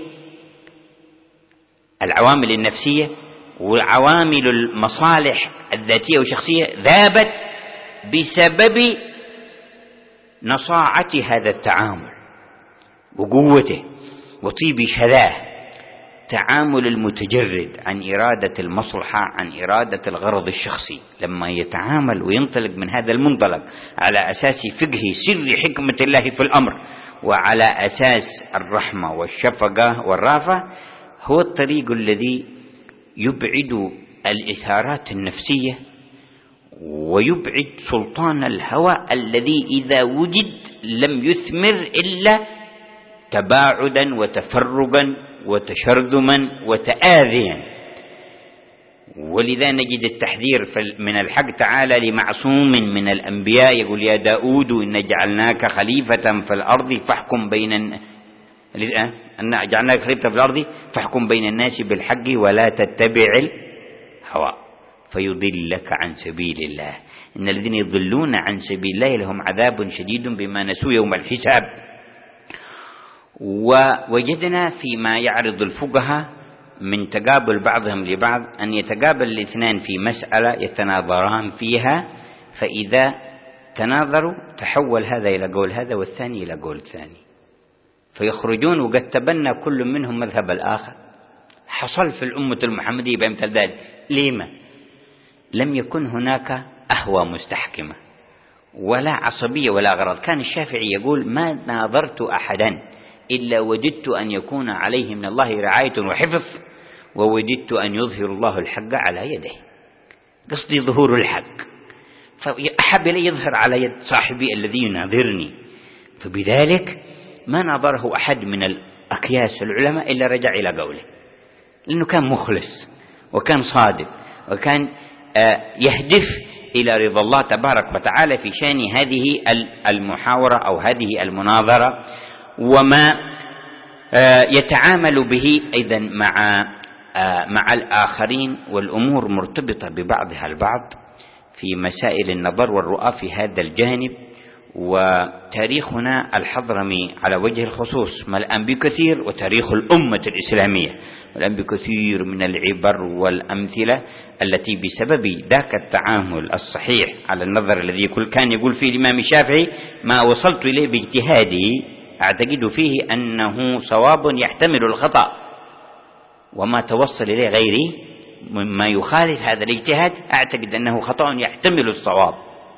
العوامل النفسية وعوامل المصالح الذاتية والشخصية ذابت بسبب نصاعة هذا التعامل وقوته وطيب شذاه. تعامل المتجرد عن إرادة المصلحة، عن إرادة الغرض الشخصي، لما يتعامل وينطلق من هذا المنطلق على أساس فقه سر حكمة الله في الأمر وعلى أساس الرحمة والشفقة والرافة، هو الطريق الذي يبعد الإثارات النفسية ويبعد سلطان الهوى الذي إذا وجد لم يثمر إلا تباعدا وتفرقا وتشرذما وتآذيا. ولذا نجد التحذير من الحق تعالى لمعصوم من الأنبياء، يقول: يا داود إن جعلناك خليفة في الأرض فاحكم بين أن جعلناك خليفة في الأرض فاحكم بين الناس بالحق ولا تتبع الهوى فيضلك عن سبيل الله، إن الذين يضلون عن سبيل الله لهم عذاب شديد بما نسوا يوم الحساب. ووجدنا فيما يعرض الفقهاء من تقابل بعضهم لبعض أن يتقابل الاثنان في مسألة يتناظران فيها، فإذا تناظروا تحول هذا إلى قول هذا والثاني إلى قول ثاني، فيخرجون وقد تبنى كل منهم مذهب الآخر. حصل في الأمة المحمدية بمثل ذلك. لما؟ لم يكن هناك أهوى مستحكمة ولا عصبية ولا غرض. كان الشافعي يقول: ما ناظرت أحدا إلا وجدت أن يكون عليه من الله رعاية وحفظ، ووجدت أن يظهر الله الحق على يده. قصدي ظهور الحق، فأحب لي يظهر على يد صاحبي الذي يناظرني، فبذلك ما ناظره أحد من الأكياس العلماء إلا رجع إلى قوله، لأنه كان مخلص وكان صادق وكان يهدف إلى رضا الله تبارك وتعالى في شأن هذه المحاورة أو هذه المناظرة، وما يتعامل به أيضا مع مع الآخرين، والأمور مرتبطة ببعضها البعض في مسائل النظر والرؤى في هذا الجانب. وتاريخنا الحضرمي على وجه الخصوص ملأن بكثير، وتاريخ الأمة الإسلامية ملأن بكثير من العبر والأمثلة التي بسبب ذاك التعامل الصحيح على النظر الذي كان يقول فيه الإمام الشافعي: ما وصلت إليه باجتهادي أعتقد فيه أنه صواب يحتمل الخطأ، وما توصل إليه غيري مما يخالف هذا الاجتهاد أعتقد أنه خطأ يحتمل الصواب.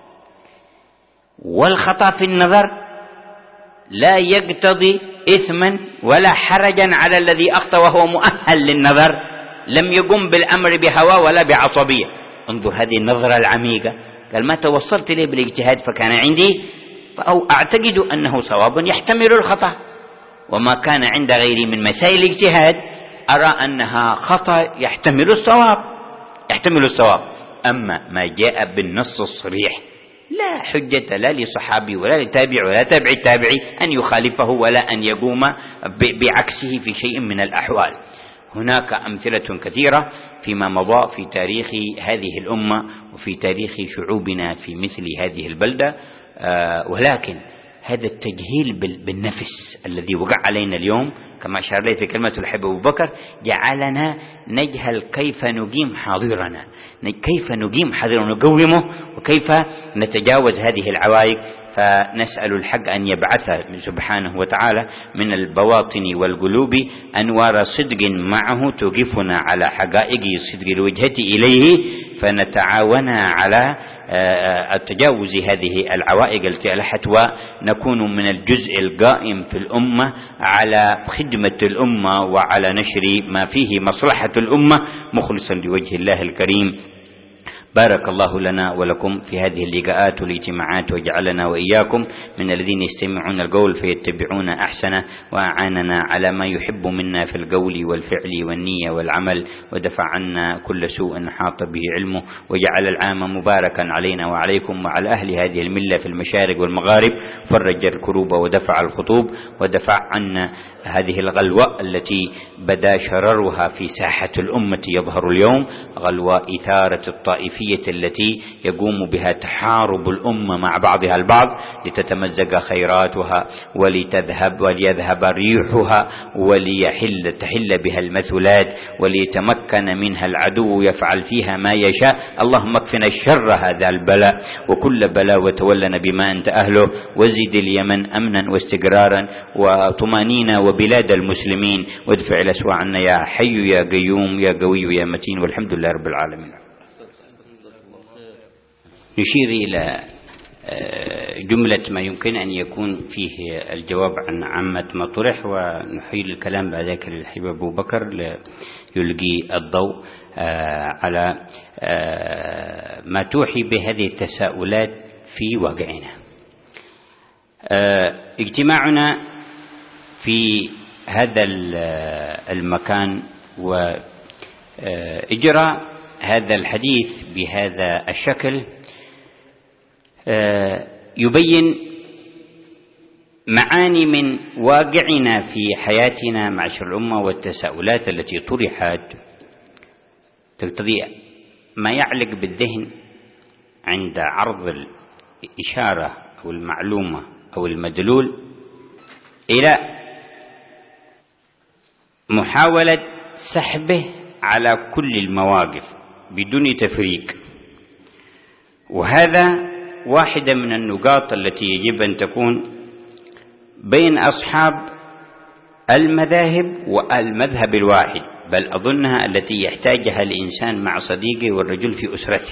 والخطأ في النظر لا يقتضي إثما ولا حرجا على الذي أخطأ وهو مؤهل للنظر، لم يقم بالأمر بهوى ولا بعصبية. انظر هذه النظرة العميقة، قال: ما توصلت إليه بالاجتهاد فكان عندي أو أعتقد أنه صواب يحتمل الخطأ، وما كان عند غيري من مسائل الاجتهاد أرى أنها خطأ يحتمل الصواب يحتمل الصواب. أما ما جاء بالنص الصريح لا حجة لا لصحابي ولا لتابع ولا تابع التابعي أن يخالفه ولا أن يقوم بعكسه في شيء من الأحوال. هناك أمثلة كثيرة فيما مضى في تاريخ هذه الأمة وفي تاريخ شعوبنا في مثل هذه البلدة، ولكن هذا التجهيل بالنفس الذي وقع علينا اليوم كما أشار لي في كلمة الحبيب أبو بكر جعلنا نجهل كيف نقيم حاضرنا، كيف نقيم حاضرنا ونقومه، وكيف نتجاوز هذه العوائق. فنسأل الحق أن يبعث سبحانه وتعالى من البواطن والقلوب أنوار صدق معه توقفنا على حقائق صدق الوجهة إليه، فنتعاون على التجاوز هذه العوائق التي ألحت، ونكون من الجزء القائم في الأمة على خدمة الأمة وعلى نشر ما فيه مصلحة الأمة مخلصا لوجه الله الكريم. بارك الله لنا ولكم في هذه اللقاءات والاجتماعات، وجعلنا وإياكم من الذين يستمعون القول فيتبعون أحسنه، وأعاننا على ما يحب منا في القول والفعل والنية والعمل، ودفع عنا كل سوء حاط به علمه، وجعل العام مباركا علينا وعليكم وعلى أهل هذه الملة في المشارق والمغارب، فرج الكروب ودفع الخطوب، ودفع عنا هذه الغلوة التي بدا شررها في ساحة الأمة يظهر اليوم، غلوة إثارة الطائفية التي يقوم بها تحارب الأمة مع بعضها البعض لتتمزق خيراتها ولتذهب وليذهب ريحها وليحل تحل بها المثلات وليتمكن منها العدو يفعل فيها ما يشاء. اللهم اكفنا الشر هذا البلاء وكل بلاء، وتولنا بما أنت أهله، وزد اليمن أمنا واستقرارا وطمانينة وبلاد المسلمين، وادفع الأسوأ عنا يا حي يا قيوم يا قوي يا متين، والحمد لله رب العالمين. نشير إلى جملة ما يمكن أن يكون فيه الجواب عن عامة ما طرح، ونحيل الكلام بعد ذلك للحبيب أبو بكر ليلقي الضوء على ما توحي بهذه التساؤلات في واقعنا. اجتماعنا في هذا المكان وإجراء هذا الحديث بهذا الشكل يبين معاني من واقعنا في حياتنا معشر الأمة، والتساؤلات التي طرحت تقتضي ما يعلق بالذهن عند عرض الإشارة أو المعلومة أو المدلول إلى محاولة سحبه على كل المواقف بدون تفريق. وهذا واحدة من النقاط التي يجب أن تكون بين أصحاب المذاهب والمذهب الواحد، بل أظنها التي يحتاجها الإنسان مع صديقه والرجل في أسرته.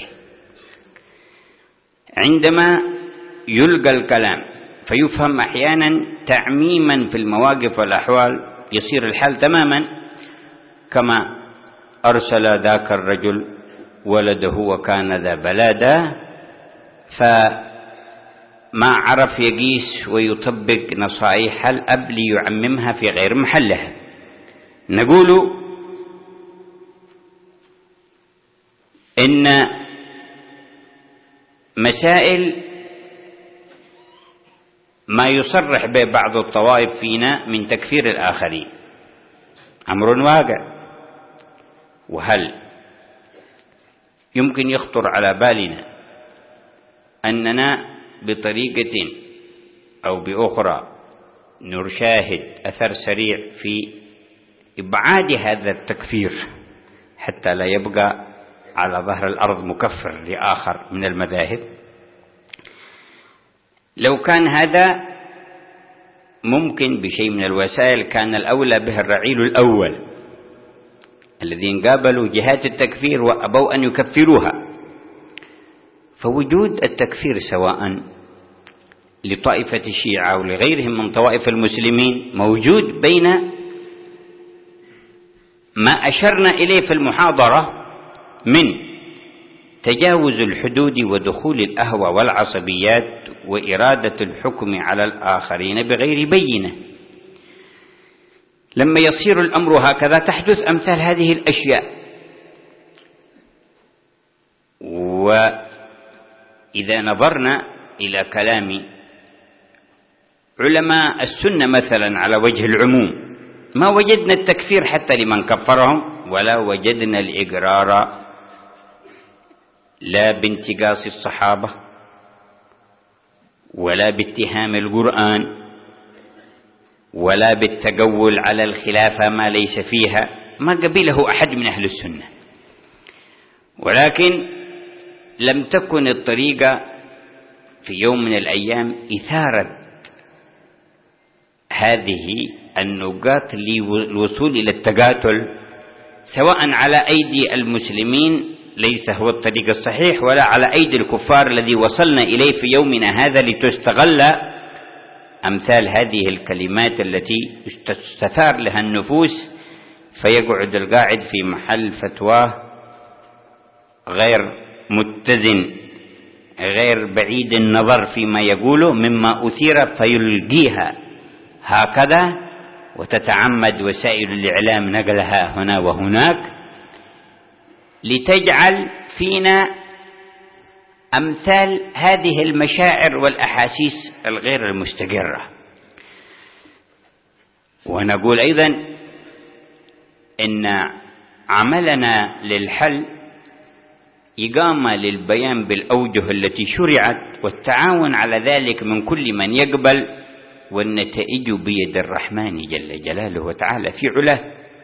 عندما يلقى الكلام فيفهم أحيانا تعميما في المواقف والأحوال، يصير الحال تماما كما أرسل ذاك الرجل ولده وكان ذا بلادا، فما عرف يقيس ويطبق نصائح الأب ليعممها في غير محلها. نقول إن مسائل ما يصرح به بعض الطوائف فينا من تكفير الآخرين أمر واقع، وهل يمكن يخطر على بالنا أننا بطريقة أو بأخرى نشاهد أثر سريع في إبعاد هذا التكفير حتى لا يبقى على ظهر الأرض مكفر لآخر من المذاهب؟ لو كان هذا ممكن بشيء من الوسائل كان الأولى به الرعيل الأول الذين قابلوا جهات التكفير وأبوا أن يكفروها. فوجود التكفير سواء لطائفة الشيعة أو لغيرهم من طوائف المسلمين موجود بين ما أشرنا إليه في المحاضرة من تجاوز الحدود ودخول الأهوى والعصبيات وإرادة الحكم على الآخرين بغير بينة. لما يصير الأمر هكذا تحدث أمثال هذه الأشياء، إذا نظرنا إلى كلام علماء السنة مثلا على وجه العموم ما وجدنا التكفير حتى لمن كفرهم، ولا وجدنا الإقرار لا بانتقاص الصحابة ولا باتهام القرآن ولا بالتقول على الخلافة ما ليس فيها، ما قبله أحد من أهل السنة. ولكن لم تكن الطريقة في يوم من الأيام إثارة هذه النقاط للوصول إلى التقاتل سواء على أيدي المسلمين، ليس هو الطريق الصحيح، ولا على أيدي الكفار الذي وصلنا إليه في يومنا هذا، لتستغل أمثال هذه الكلمات التي تستثار لها النفوس، فيقعد القاعد في محل فتواه غير متزن غير بعيد النظر فيما يقوله مما أثير فيلقيها هكذا، وتتعمد وسائل الإعلام نقلها هنا وهناك لتجعل فينا أمثال هذه المشاعر والأحاسيس الغير المستقرة. ونقول أيضا إن عملنا للحل إقامة للبيان بالأوجه التي شرعت والتعاون على ذلك من كل من يقبل، والنتائج بيد الرحمن جل جلاله وتعالى في علاه.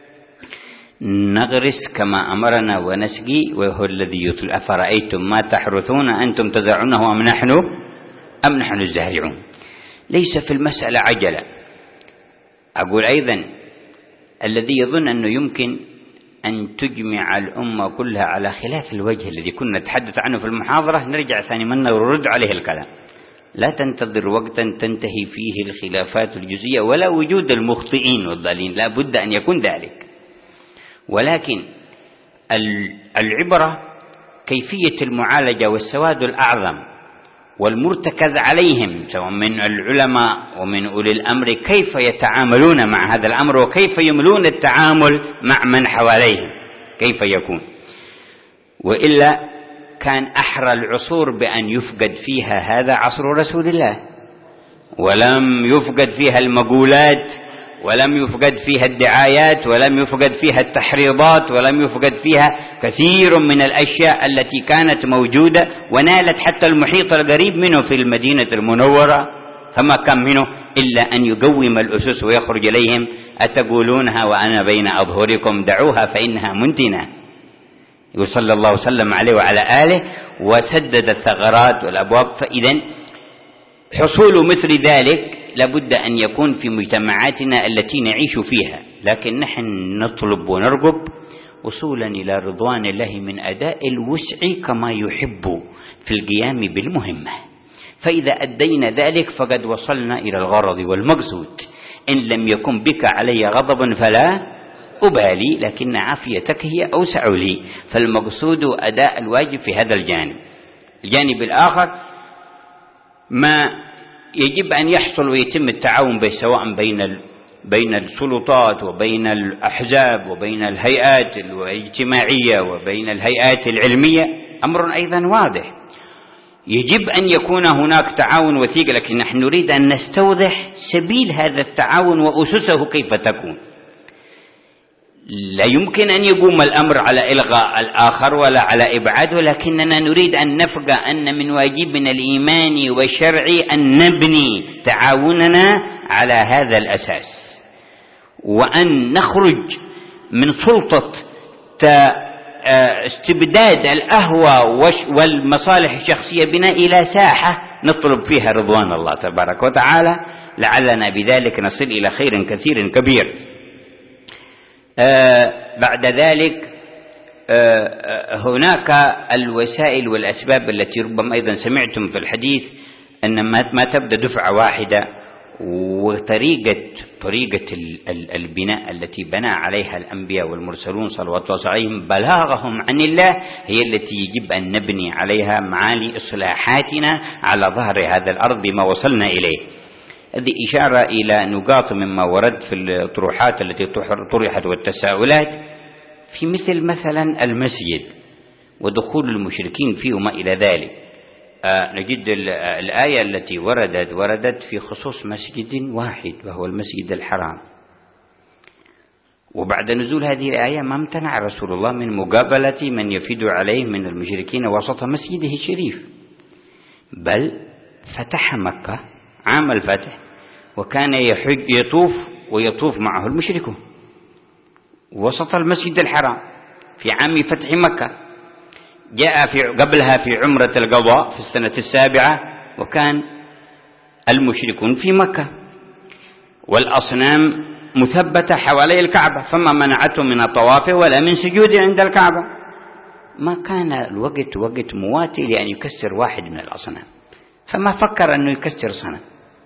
نغرس كما أمرنا ونسقي وهو الذي يطل. أفرأيتم ما تحرثون أنتم تزرعونه أم نحن أم نحن الزارعون. ليس في المسألة عجلة. أقول أيضا الذي يظن أنه يمكن أن تجمع الأمة كلها على خلاف الوجه الذي كنا نتحدث عنه في المحاضرة، نرجع ثاني مرة ونرد عليه الكلام. لا تنتظر وقتا تنتهي فيه الخلافات الجزئية ولا وجود المخطئين والضالين، لا بد أن يكون ذلك. ولكن العبرة كيفية المعالجة والسواد الأعظم والمرتكز عليهم سواء من العلماء ومن أولي الأمر كيف يتعاملون مع هذا الأمر، وكيف يملون التعامل مع من حواليهم كيف يكون. وإلا كان أحرى العصور بأن يفقد فيها هذا عصر رسول الله، ولم يفقد فيها المقولات، ولم يفقد فيها الدعايات، ولم يفقد فيها التحريضات، ولم يفقد فيها كثير من الأشياء التي كانت موجودة ونالت حتى المحيط القريب منه في المدينة المنورة، فما كان منه إلا أن يقوم الأسس ويخرج إليهم أتقولونها وأنا بين أظهركم دعوها فإنها منتنة. صلى الله وسلم عليه وعلى آله وسدد الثغرات والأبواب. فإذا حصول مثل ذلك لابد أن يكون في مجتمعاتنا التي نعيش فيها، لكن نحن نطلب ونرغب وصولا إلى رضوان الله من أداء الوسع كما يحب في القيام بالمهمة. فإذا أدينا ذلك فقد وصلنا إلى الغرض والمقصود. إن لم يكن بك علي غضب فلا أبالي، لكن عافيتك هي أوسع لي. فالمقصود أداء الواجب في هذا الجانب. الجانب الآخر ما يجب أن يحصل ويتم التعاون سواء بين بين السلطات وبين الأحزاب وبين الهيئات الاجتماعية وبين الهيئات العلمية، أمر أيضا واضح. يجب أن يكون هناك تعاون وثيق، لكن نحن نريد أن نستوضح سبيل هذا التعاون وأسسه كيف تكون. لا يمكن أن يقوم الأمر على إلغاء الآخر ولا على إبعاده، لكننا نريد أن نفقه أن من واجبنا الإيماني والشرعي أن نبني تعاوننا على هذا الأساس، وأن نخرج من سلطة استبداد الأهوى والمصالح الشخصية بنا إلى ساحة نطلب فيها رضوان الله تبارك وتعالى، لعلنا بذلك نصل إلى خير كثير كبير. آه بعد ذلك آه هناك الوسائل والأسباب التي ربما أيضا سمعتم في الحديث أن ما تبدأ دفعة واحدة، وطريقة طريقة البناء التي بنى عليها الأنبياء والمرسلون صلوات الله عليهم بلاغهم عن الله هي التي يجب أن نبني عليها معالي إصلاحاتنا على ظهر هذا الأرض بما وصلنا إليه. هذه إشارة إلى نقاط مما ورد في الطروحات التي طرحت والتساؤلات في مثل مثلا المسجد ودخول المشركين فيه وما إلى ذلك. نجد الآية التي وردت وردت في خصوص مسجد واحد وهو المسجد الحرام، وبعد نزول هذه الآية ما امتنع رسول الله من مقابلة من يفيد عليه من المشركين وسط مسجده الشريف، بل فتح مكة عام الفتح وكان يحج يطوف ويطوف معه المشركون وسط المسجد الحرام في عام فتح مكة. جاء في قبلها في عمرة القضاء في السنة السابعة وكان المشركون في مكة والأصنام مثبتة حوالي الكعبة، فما منعته من الطواف ولا من سجود عند الكعبة. ما كان الوقت وقت مواتي لأن يكسر واحد من الأصنام، فما فكر أنه يكسر صنم،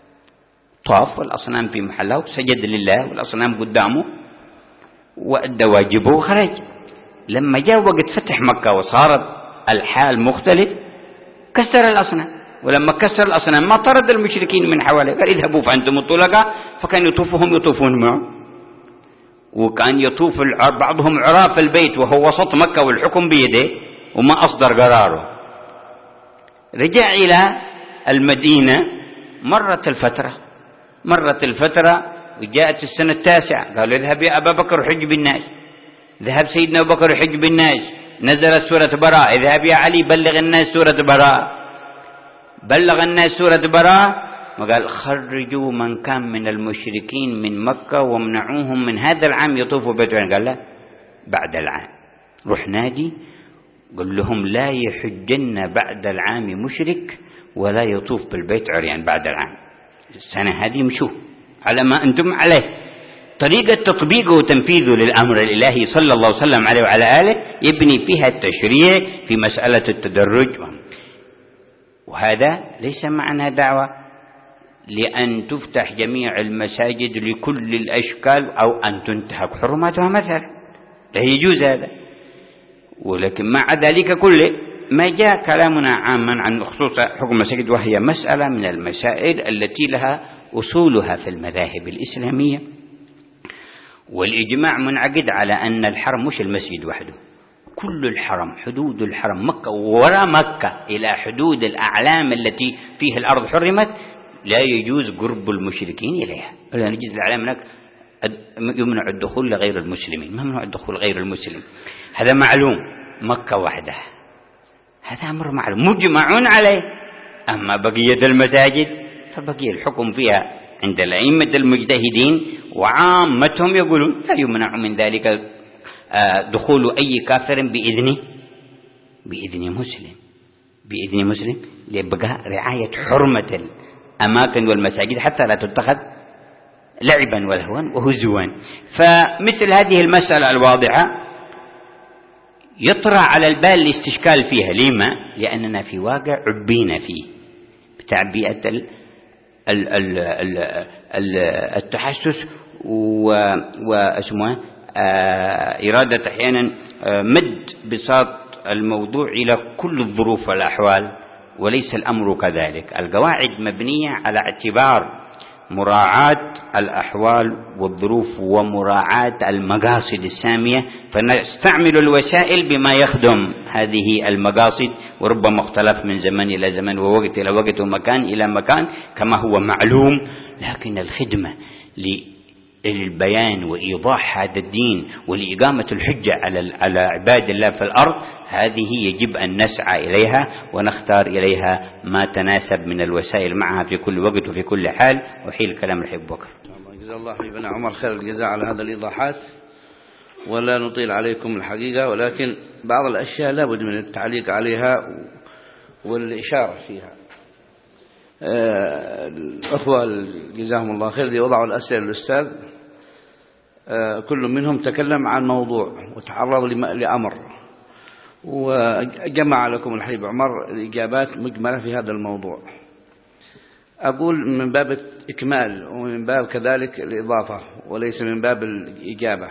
طاف والأصنام في محلها وسجد لله والأصنام قدامه وأدى واجبه وخرج. لما جاء وقت فتح مكة وصارت الحال مختلف كسر الأصنام، ولما كسر الأصنام ما طرد المشركين من حواليه، قال اذهبوا فأنتم الطلقاء، فكان يطوفهم يطوفون معه، وكان يطوف بعضهم عراف البيت وهو وسط مكة والحكم بيده وما أصدر قراره. رجع إلى المدينة، مرت الفترة مرت الفترة وجاءت السنة التاسعة، قالوا اذهب يا أبا بكر حج بالناس، ذهب سيدنا أبو بكر حج بالناس، نزلت سورة براء، اذهب يا علي بلغ الناس سورة براء، بلغ الناس سورة براء، وقال خرجوا من كان من المشركين من مكة ومنعوهم من هذا العام يطوفوا بيت عريان. قال لا، بعد العام روح نادي قل لهم لا يحجن بعد العام مشرك ولا يطوف بالبيت عريان بعد العام، السنة هذه مشوه على ما أنتم عليه. طريقة تطبيقه وتنفيذه للأمر الإلهي صلى الله عليه وسلم عليه وعلى آله يبني فيها التشريع في مسألة التدرج، وهذا ليس معنى دعوة لأن تفتح جميع المساجد لكل الأشكال أو أن تنتهك حرماتها مثلا، لا يجوز هذا. ولكن مع ذلك كله ما جاء كلامنا عاما عن خصوص حكم المساجد، وهي مسألة من المسائل التي لها أصولها في المذاهب الإسلامية، والإجماع منعقد على أن الحرم مش المسجد وحده، كل الحرم، حدود الحرم مكة وراء مكة إلى حدود الأعلام التي فيه الأرض حرمت لا يجوز قرب المشركين إليها، ولا نجد الأعلام هناك يمنع الدخول لغير المسلمين، ممنوع الدخول غير المسلم، هذا معلوم. مكة وحدها هذا أمر معلوم مجمعون عليه. أما بقية المساجد فبقي الحكم فيها عند الأئمة المجتهدين وعامتهم يقولون لا يمنع من ذلك دخول أي كافر بإذن بإذن مسلم بإذن مسلم ليبقى رعاية حرمة الأماكن والمساجد حتى لا تتخذ لعبا ولهوا وهزوا. فمثل هذه المسألة الواضحة يطرأ على البال الاستشكال فيها. لما؟ لأننا في واقع عبينا فيه بتعبئة ال ال ال ال ال التحسس واسمه إرادة أحيانا مد بساط الموضوع إلى كل الظروف والأحوال، وليس الأمر كذلك. القواعد مبنية على اعتبار مراعاة الأحوال والظروف ومراعاة المقاصد السامية، فنستعمل الوسائل بما يخدم هذه المقاصد، وربما اختلف من زمن إلى زمن ووقت إلى وقت ومكان إلى مكان كما هو معلوم، لكن الخدمة للبيان وإيضاح هذا الدين ولإقامة الحجة على على عباد الله في الأرض، هذه يجب أن نسعى إليها ونختار إليها ما تناسب من الوسائل معها في كل وقت وفي كل حال. وحيل كلام الحب بكر. جزا الله ابن عمر خير الجزاء على هذا الإيضاحات، ولا نطيل عليكم الحقيقة، ولكن بعض الأشياء لابد من التعليق عليها والإشارة فيها. الأخوة جزاهم الله خير اللي وضعوا الأسئلة للأستاذ، كل منهم تكلم عن موضوع وتعرض لأمر، وجمع لكم الحبيب عمر الإجابات مجملة في هذا الموضوع. أقول من باب الإكمال ومن باب كذلك الإضافة وليس من باب الإجابة.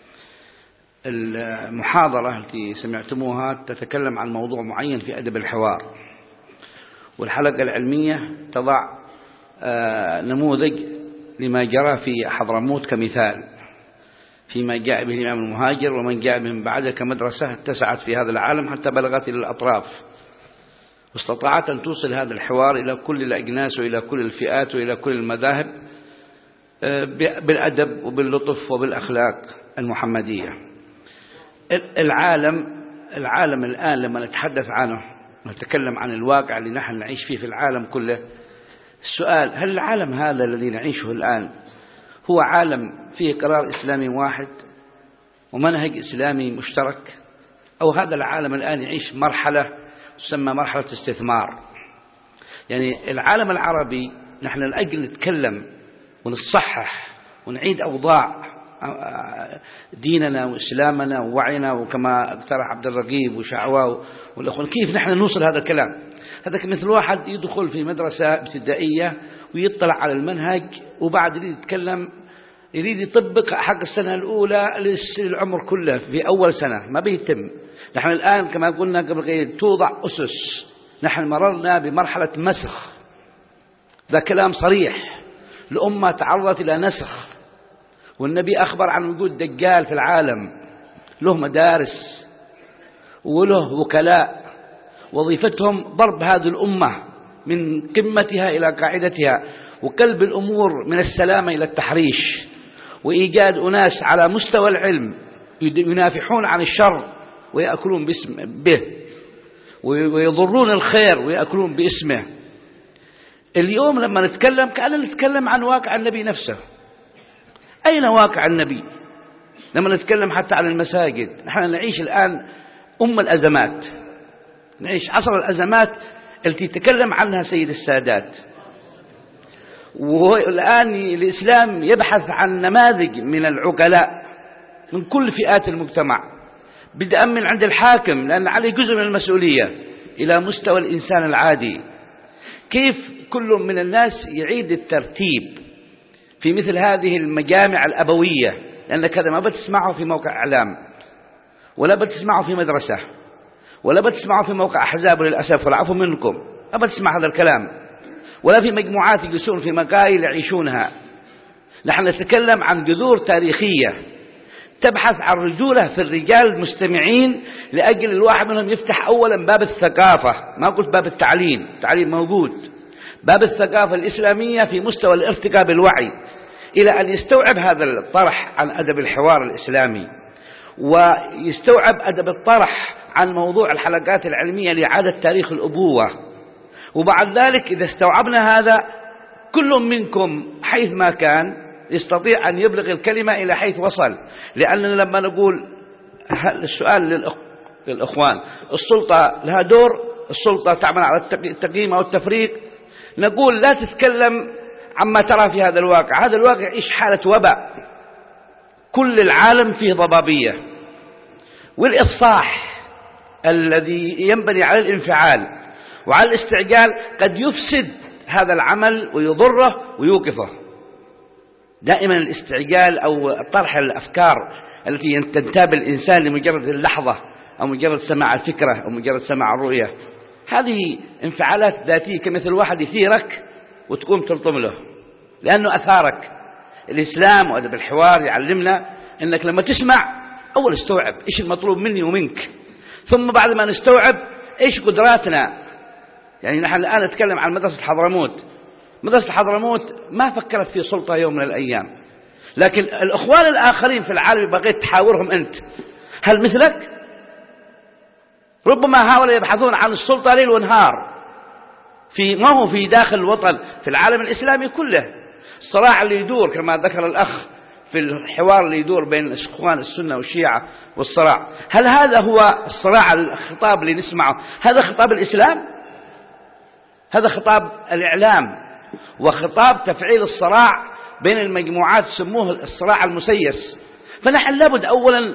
المحاضرة التي سمعتموها تتكلم عن موضوع معين في أدب الحوار، والحلقة العلمية تضع نموذج لما جرى في حضرموت كمثال فيما جاء به الإمام المهاجر ومن جاء من بعده كمدرسة اتسعت في هذا العالم حتى بلغت إلى الأطراف، واستطاعت أن توصل هذا الحوار إلى كل الأجناس وإلى كل الفئات وإلى كل المذاهب بالأدب وباللطف وبالأخلاق المحمدية. العالم العالم الآن لما نتحدث عنه نتكلم عن الواقع اللي نحن نعيش فيه في العالم كله، السؤال: هل العالم هذا الذي نعيشه الآن هو عالم فيه قرار إسلامي واحد ومنهج إسلامي مشترك، أو هذا العالم الآن يعيش مرحلة تسمى مرحلة استثمار؟ يعني العالم العربي نحن لأجل نتكلم ونصحح ونعيد أوضاع ديننا وإسلامنا ووعينا، وكما اقترح عبد الرقيب وشعواء والأخوان، كيف نحن نوصل هذا الكلام؟ هذا مثل واحد يدخل في مدرسة ابتدائية ويطلع على المنهج وبعد يريد يتكلم، يريد يطبق حق السنة الأولى للعمر كله في أول سنة، ما بيتم. نحن الآن كما قلنا قبل قليل توضع أسس، نحن مررنا بمرحلة مسخ، ذا كلام صريح، الأمة تعرضت إلى نسخ، والنبي أخبر عن وجود دجال في العالم، له مدارس وله وكلاء وظيفتهم ضرب هذه الأمة من قمتها إلى قاعدتها، وقلب الأمور من السلامة إلى التحريش، وإيجاد أناس على مستوى العلم ينافحون عن الشر ويأكلون باسم به، ويضرون الخير ويأكلون باسمه. اليوم لما نتكلم كأننا نتكلم عن واقع النبي نفسه. أين واقع النبي؟ لما نتكلم حتى عن المساجد، نحن نعيش الآن أم الأزمات، نعيش عصر الأزمات التي تكلم عنها سيد السادات. والآن الإسلام يبحث عن نماذج من العقلاء من كل فئات المجتمع، بدءا من عند الحاكم لأن عليه جزء من المسؤولية إلى مستوى الإنسان العادي، كيف كل من الناس يعيد الترتيب في مثل هذه المجامع الأبوية، لأنك هذا ما بتسمعه في موقع إعلام، ولا بتسمعه في مدرسة، ولا بتسمعه في موقع أحزاب للأسف والعفو منكم، ما بتسمع هذا الكلام، ولا في مجموعات يجلسون في مقاهي يعيشونها. نحن نتكلم عن جذور تاريخية تبحث عن رجولة في الرجال المستمعين، لأجل الواحد منهم يفتح أولا باب الثقافة، ما قلت باب التعليم، التعليم موجود، باب الثقافة الإسلامية في مستوى الارتقاء بالوعي، إلى أن يستوعب هذا الطرح عن أدب الحوار الإسلامي، ويستوعب أدب الطرح عن موضوع الحلقات العلمية لإعادة تاريخ الأبوة. وبعد ذلك إذا استوعبنا هذا، كل منكم حيث ما كان يستطيع أن يبلغ الكلمة إلى حيث وصل. لأننا لما نقول السؤال للأخوان، السلطة لها دور، السلطة تعمل على التقييم أو التفريق، نقول لا تتكلم عما ترى في هذا الواقع. هذا الواقع يعيش حالة وباء، كل العالم فيه ضبابية، والإفصاح الذي ينبني على الانفعال وعلى الاستعجال قد يفسد هذا العمل ويضره ويوقفه. دائما الاستعجال أو طرح الأفكار التي تنتاب الإنسان لمجرد اللحظة أو مجرد سماع الفكرة أو مجرد سماع الرؤية، هذه انفعالات ذاتية كمثل واحد يثيرك وتقوم تلطم له، لأنه أثارك. الإسلام وأدب الحوار يعلمنا أنك لما تسمع أول استوعب إيش المطلوب مني ومنك، ثم بعد ما نستوعب إيش قدراتنا. يعني نحن الآن نتكلم عن مدرسة حضرموت، مدرسة حضرموت ما فكرت في سلطة يوم من الأيام، لكن الأخوان الآخرين في العالم بغيت تحاورهم أنت، هل مثلك؟ ربما هؤلاء يبحثون عن السلطة ليل ونهار، في ما هو في داخل الوطن، في العالم الإسلامي كله. الصراع اللي يدور كما ذكر الأخ في الحوار اللي يدور بين إخوان السنة والشيعة والصراع، هل هذا هو الصراع الخطاب اللي نسمعه؟ هذا خطاب الإسلام؟ هذا خطاب الإعلام وخطاب تفعيل الصراع بين المجموعات، سموه الصراع المسيس. فنحن لابد أولا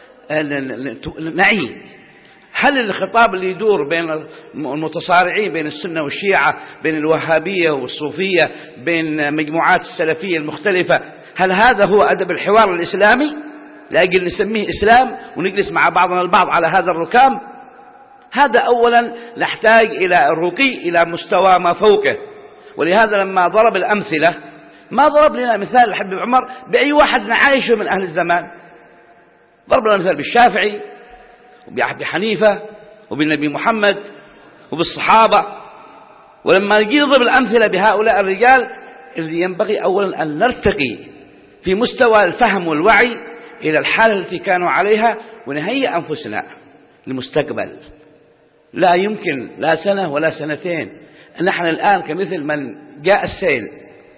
نعي، هل الخطاب اللي يدور بين المتصارعين بين السنة والشيعة، بين الوهابية والصوفية، بين مجموعات السلفية المختلفة، هل هذا هو أدب الحوار الإسلامي لأجل نسميه إسلام ونجلس مع بعضنا البعض على هذا الركام؟ هذا أولا نحتاج إلى الرقي إلى مستوى ما فوقه. ولهذا لما ضرب الأمثلة ما ضرب لنا مثال الحبيب عمر بأي واحد نعايشه من أهل الزمان، ضرب لنا مثال بالشافعي وبأبي حنيفة وبالنبي محمد وبالصحابة. ولما نجي نضرب الأمثلة بهؤلاء الرجال اللي ينبغي أولا أن نرتقي في مستوى الفهم والوعي إلى الحالة التي كانوا عليها ونهيئ أنفسنا للمستقبل. لا يمكن لا سنة ولا سنتين. نحن الآن كمثل من جاء السيل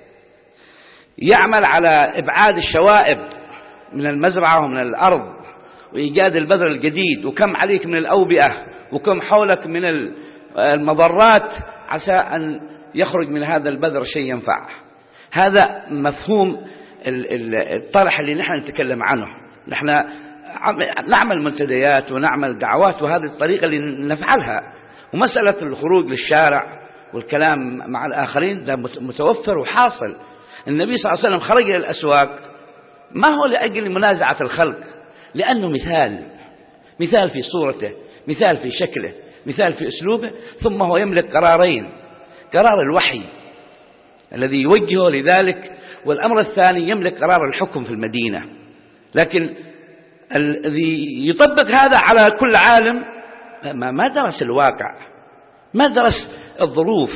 يعمل على إبعاد الشوائب من المزرعة ومن الأرض وإيجاد البذر الجديد، وكم عليك من الأوبئة وكم حولك من المضرات عسى أن يخرج من هذا البذر شيء ينفع. هذا مفهوم الطرح اللي نحن نتكلم عنه. نحن نعمل منتديات ونعمل دعوات وهذه الطريقة اللي نفعلها. ومسألة الخروج للشارع والكلام مع الآخرين ده متوفر وحاصل. النبي صلى الله عليه وسلم خرج إلى الأسواق ما هو لأجل منازعة الخلق، لأنه مثال مثال في صورته، مثال في شكله، مثال في أسلوبه، ثم هو يملك قرارين: قرار الوحي الذي يوجهه لذلك، والأمر الثاني يملك قرار الحكم في المدينة. لكن الذي يطبق هذا على كل عالم ما درس الواقع، ما درس الظروف،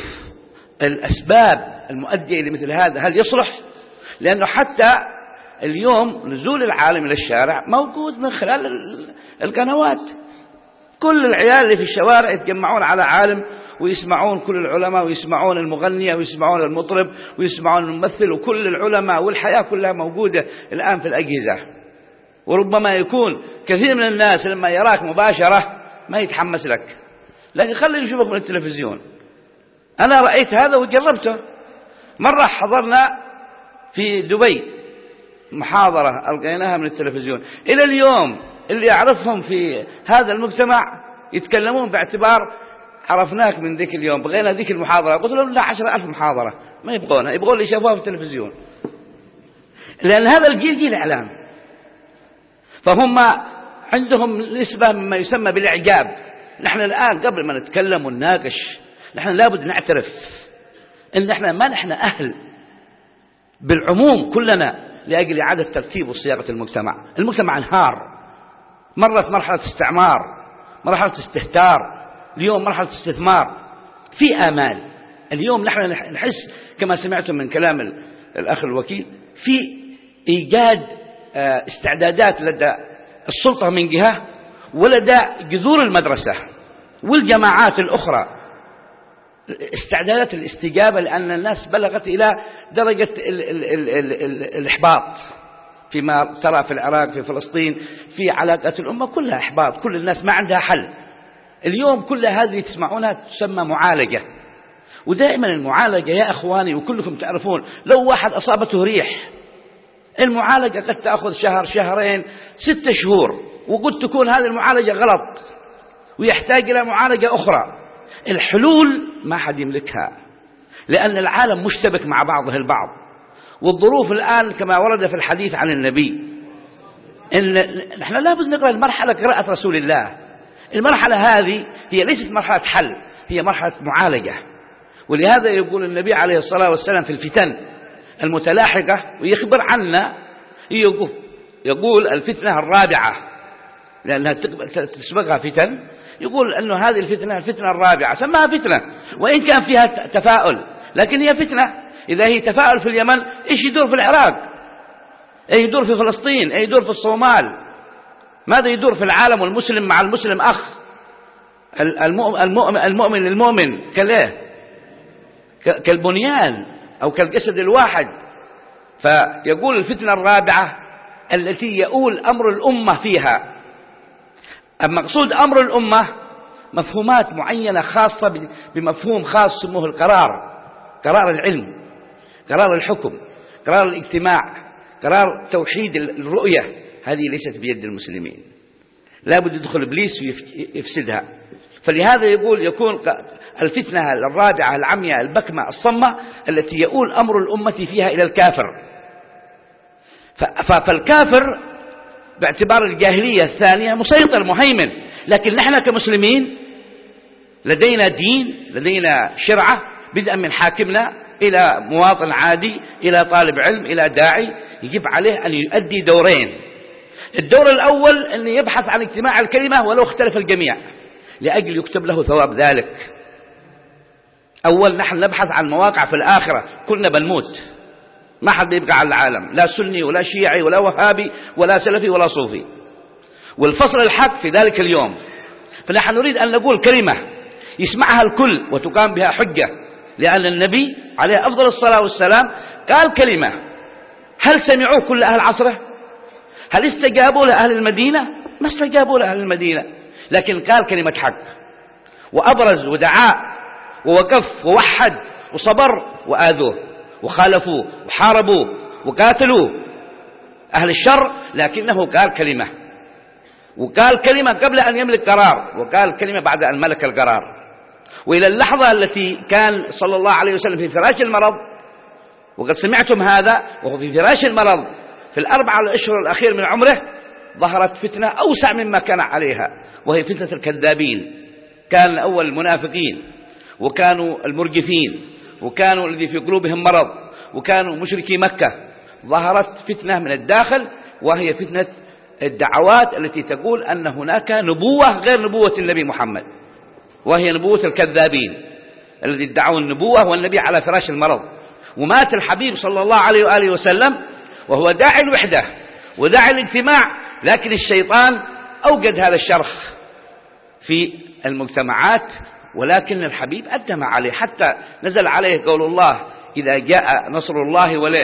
الأسباب المؤدية لمثل هذا، هل يصلح؟ لأنه حتى اليوم نزول العالم إلى الشارع موجود من خلال القنوات. كل العيال اللي في الشوارع يتجمعون على عالم ويسمعون كل العلماء ويسمعون المغنية ويسمعون المطرب ويسمعون الممثل، وكل العلماء والحياة كلها موجودة الآن في الأجهزة. وربما يكون كثير من الناس لما يراك مباشرة ما يتحمس لك، لكن خلي يشوفك من التلفزيون. أنا رأيت هذا وجربته. مرة حضرنا في دبي محاضرة ألقيناها من التلفزيون. إلى اليوم اللي يعرفهم في هذا المجتمع يتكلمون باعتبار عرفناك من ذيك اليوم، بغينا ذيك المحاضرة. قلت لهم لا، عشر ألف محاضرة ما يبغونها، يبغون اللي شافوها في التلفزيون، لأن هذا الجيل جيل إعلام. فهم عندهم نسبة مما يسمى بالإعجاب. نحن الآن قبل ما نتكلم ونناقش نحن لابد نعترف إن نحن ما نحن أهل بالعموم كلنا لأجل إعادة ترتيب وصياغة المجتمع. المجتمع انهار، مرت مرحلة استعمار، مرحلة استهتار، اليوم مرحلة استثمار. في آمال اليوم نحن نحس كما سمعتم من كلام الأخ الوكيل في إيجاد استعدادات لدى السلطة من جهة ولدى جذور المدرسة والجماعات الأخرى استعدادات الاستجابة، لأن الناس بلغت إلى درجة ال ال ال ال ال الإحباط فيما ترى في العراق، في فلسطين، في علاقات الأمة كلها إحباط. كل الناس ما عندها حل. اليوم كل هذه تسمعونها تسمى معالجة. ودائما المعالجة يا أخواني وكلكم تعرفون، لو واحد أصابته ريح المعالجة قد تأخذ شهر شهرين ستة شهور، وقد تكون هذه المعالجة غلط ويحتاج إلى معالجة أخرى. الحلول ما حد يملكها، لأن العالم مشتبك مع بعضه البعض. والظروف الآن كما ورد في الحديث عن النبي إن نحن لابد نقرأ المرحلة قراءة رسول الله. المرحلة هذه هي ليست مرحلة حل، هي مرحلة معالجة. ولهذا يقول النبي عليه الصلاة والسلام في الفتن المتلاحقة ويخبر عنا، يقول, يقول الفتنة الرابعة لأنها تسبقها فتن، يقول أنه هذه الفتنة الفتنة الرابعة، سماها فتنة وإن كان فيها تفاؤل، لكن هي فتنة. إذا هي تفاؤل في اليمن إيش يدور في العراق؟ أي يدور في فلسطين؟ أي يدور في الصومال؟ ماذا يدور في العالم والمسلم مع المسلم أخ؟ المؤمن, المؤمن للمؤمن كليه كالبنيان أو كالجسد الواحد. فيقول الفتنة الرابعة التي يؤول أمر الأمة فيها. المقصود أمر الأمة مفهومات معينة خاصة بمفهوم خاص سموه القرار، قرار العلم، قرار الحكم، قرار الاجتماع، قرار توحيد الرؤية. هذه ليست بيد المسلمين، لا بد يدخل إبليس ويفسدها. فلهذا يقول يكون الفتنة الرابعة العمياء البكمة الصمة التي يؤول أمر الأمة فيها إلى الكافر. فالكافر باعتبار الجاهلية الثانية مسيطر مهيمن، لكن نحن كمسلمين لدينا دين، لدينا شرعة، بدءا من حاكمنا إلى مواطن عادي إلى طالب علم إلى داعي، يجب عليه أن يؤدي دورين. الدور الأول أن يبحث عن اجتماع الكلمة ولو اختلف الجميع لأجل يكتب له ثواب ذلك. أول نحن نبحث عن مواقع في الآخرة، كلنا بنموت، ما حد بيبقى على العالم، لا سني ولا شيعي ولا وهابي ولا سلفي ولا صوفي، والفصل الحق في ذلك اليوم. فنحن نريد أن نقول كلمة يسمعها الكل وتقام بها حجة، لأن النبي عليه أفضل الصلاة والسلام قال كلمة، هل سمعوه كل أهل عصره؟ هل استجابوا لأهل المدينة؟ ما استجابوا لأهل المدينة، لكن قال كلمة حق، وأبرز ودعاء ووقف ووحد وصبر، وآذوه وخالفوه وحاربوه وقاتلوا أهل الشر، لكنه قال كلمة، وقال كلمة قبل أن يملك قرار، وقال كلمة بعد أن ملك القرار. وإلى اللحظة التي كان صلى الله عليه وسلم في فراش المرض، وقد سمعتم هذا وهو في فراش المرض في الأربعة الأشهر الأخير من عمره، ظهرت فتنة أوسع مما كان عليها، وهي فتنة الكذابين. كان أول المنافقين، وكانوا المرجفين، وكانوا الذي في قلوبهم مرض، وكانوا مشركي مكة. ظهرت فتنة من الداخل، وهي فتنة الدعوات التي تقول أن هناك نبوة غير نبوة النبي محمد، وهي نبوة الكذابين الذي ادعوا النبوة والنبي على فراش المرض. ومات الحبيب صلى الله عليه وآله وسلم وهو داعي الوحدة وداعي الاجتماع، لكن الشيطان أوجد هذا الشرخ في المجتمعات، ولكن الحبيب أدى ما عليه، حتى نزل عليه قول الله: إذا جاء نصر الله وليه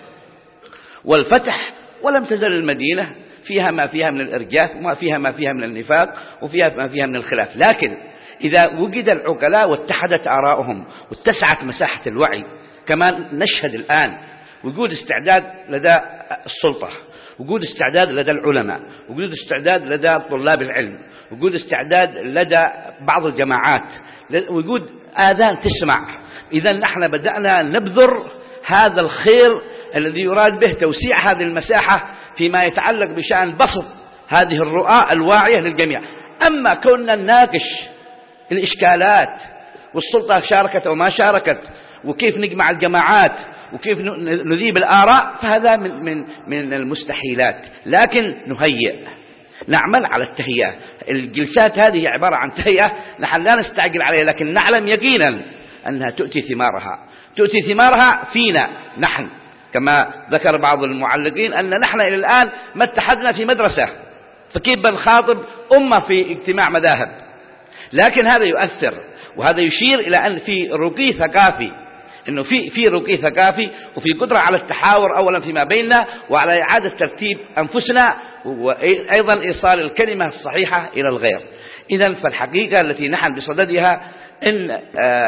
والفتح ولم تزل المدينة فيها ما فيها من الإرجاف، وما فيها ما فيها من النفاق، وفيها ما فيها من الخلاف. لكن إذا وجد العقلاء واتحدت آراؤهم واتسعت مساحة الوعي، كما نشهد الآن وجود استعداد لدى السلطة، وجود استعداد لدى العلماء، وجود استعداد لدى طلاب العلم، وجود استعداد لدى بعض الجماعات، وجود آذان تسمع. إذا نحن بدأنا نبذر هذا الخير الذي يراد به توسيع هذه المساحة فيما يتعلق بشأن بسط هذه الرؤى الواعية للجميع. أما كوننا نناقش الإشكالات والسلطة شاركت أو ما شاركت، وكيف نجمع الجماعات، وكيف نذيب الآراء، فهذا من, من, من المستحيلات. لكن نهيئ، نعمل على التهيئة. الجلسات هذه عبارة عن تهيئة، نحن لا نستعجل عليها، لكن نعلم يقينا أنها تؤتي ثمارها، تؤتي ثمارها فينا نحن، كما ذكر بعض المعلقين أن نحن إلى الآن ما اتحدنا في مدرسة، فكيف بنخاطب أمة في اجتماع مذاهب؟ لكن هذا يؤثر، وهذا يشير إلى أن في رقي ثقافي، إنه في في رقي ثقافي، وفي قدرة على التحاور أولا فيما بيننا، وعلى إعادة ترتيب أنفسنا، وأيضا إيصال الكلمة الصحيحة إلى الغير. إذن فالحقيقة التي نحن بصددها إن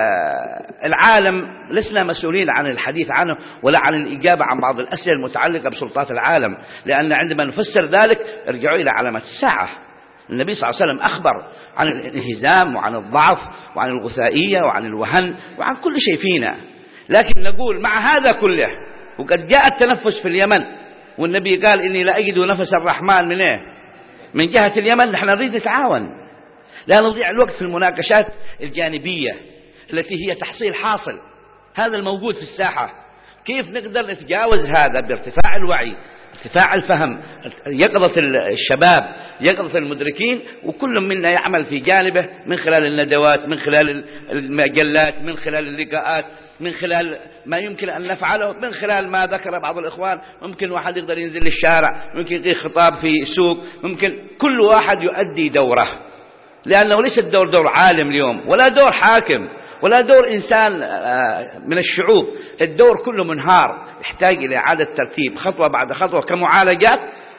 العالم لسنا مسؤولين عن الحديث عنه ولا عن الإجابة عن بعض الأسئلة المتعلقة بسلطات العالم، لأن عندما نفسر ذلك ارجعوا إلى علامات الساعة. النبي صلى الله عليه وسلم أخبر عن الانهزام وعن الضعف وعن الغثائية وعن الوهن وعن كل شيء فينا. لكن نقول مع هذا كله، وقد جاء التنفس في اليمن، والنبي قال إني لا أجد نفس الرحمن من إيه؟ من جهة اليمن. نحن نريد نتعاون، لا نضيع الوقت في المناقشات الجانبية التي هي تحصيل حاصل. هذا الموجود في الساحة، كيف نقدر نتجاوز هذا بارتفاع الوعي، ارتفاع الفهم، يقظة الشباب، يقظة المدركين، وكل منا يعمل في جانبه من خلال الندوات، من خلال المجلات، من خلال اللقاءات، من خلال ما يمكن أن نفعله، من خلال ما ذكر بعض الإخوان. ممكن واحد يقدر ينزل للشارع، ممكن يلقي خطاب في سوق، ممكن كل واحد يؤدي دوره، لأنه ليس الدور دور عالم اليوم، ولا دور حاكم، ولا دور إنسان من الشعوب. الدور كله منهار، يحتاج إلى إعادة ترتيب خطوة بعد خطوة كمعالجات،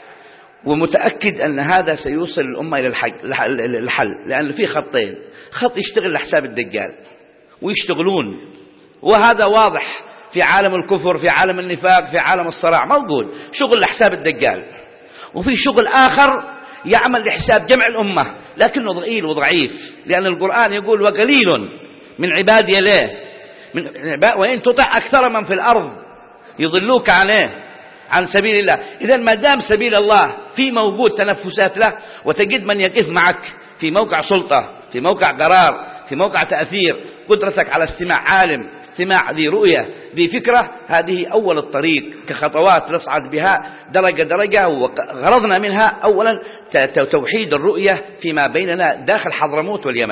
ومتأكد أن هذا سيوصل الأمة إلى الحل. لأن في خطين: خط يشتغل لحساب الدجال ويشتغلون، وهذا واضح في عالم الكفر، في عالم النفاق، في عالم الصراع، موجود شغل لحساب الدجال. وفي شغل آخر يعمل لحساب جمع الأمة، لكنه ضئيل وضعيف، لأن القرآن يقول: وقليل من عبادي ليه من عباد وإن تطع أكثر من في الأرض يضلوك عن إيه؟ عن سبيل الله. إذا ما دام سبيل الله في موجود تنفسات له، وتجد من يقف معك في موقع سلطة، في موقع قرار، في موقع تأثير، قدرتك على استماع عالم، استماع ذي رؤية، ذي فكرة، هذه أول الطريق كخطوات نصعد بها درجة درجة. وغرضنا منها أولا توحيد الرؤية فيما بيننا داخل حضرموت واليمن،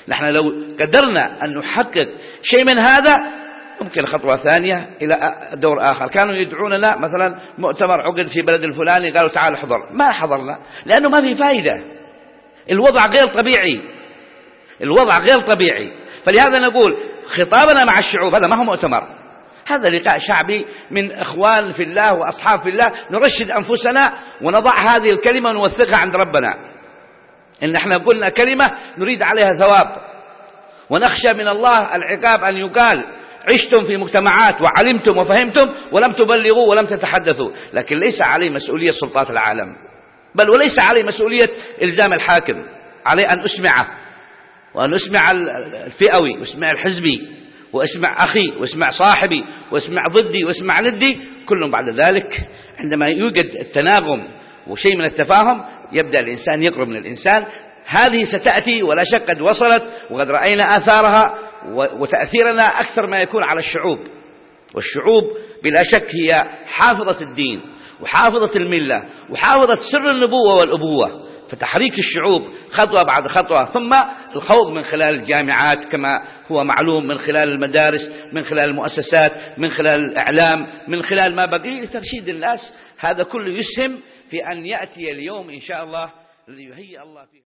نحن لو قدرنا أن نحقق شيء من هذا ممكن خطوة ثانية إلى دور آخر. كانوا يدعوننا مثلا مؤتمر عقد في بلد الفلاني، قالوا تعالوا حضر، ما حضرنا لأنه ما في فائدة، الوضع غير طبيعي، الوضع غير طبيعي. فلهذا نقول خطابنا مع الشعوب هذا ما هو مؤتمر، هذا لقاء شعبي من إخوان في الله وأصحاب في الله، نرشد أنفسنا ونضع هذه الكلمة ونوثقها عند ربنا، إن احنا قلنا كلمة نريد عليها ثواب، ونخشى من الله العقاب أن يقال عشتم في مجتمعات وعلمتم وفهمتم ولم تبلغوا ولم تتحدثوا. لكن ليس عليه مسؤولية سلطات العالم، بل وليس عليه مسؤولية إلزام الحاكم، عليه أن أسمعه وأن أسمع الفئوي وأسمع الحزبي وأسمع أخي وأسمع صاحبي وأسمع ضدي وأسمع ندي، كلهم بعد ذلك عندما يوجد التناغم وشيء من التفاهم يبدأ الإنسان يقرب من الإنسان. هذه ستأتي ولا شك قد وصلت وقد رأينا آثارها، وتأثيرنا أكثر ما يكون على الشعوب، والشعوب بلا شك هي حافظة الدين وحافظة الملة وحافظة سر النبوة والأبوة. فتحريك الشعوب خطوة بعد خطوة، ثم الخوض من خلال الجامعات كما هو معلوم، من خلال المدارس، من خلال المؤسسات، من خلال الإعلام، من خلال ما بقي لترشيد الناس، هذا كله يسهم في أن يأتي اليوم إن شاء الله الذي يهيئ الله فيه.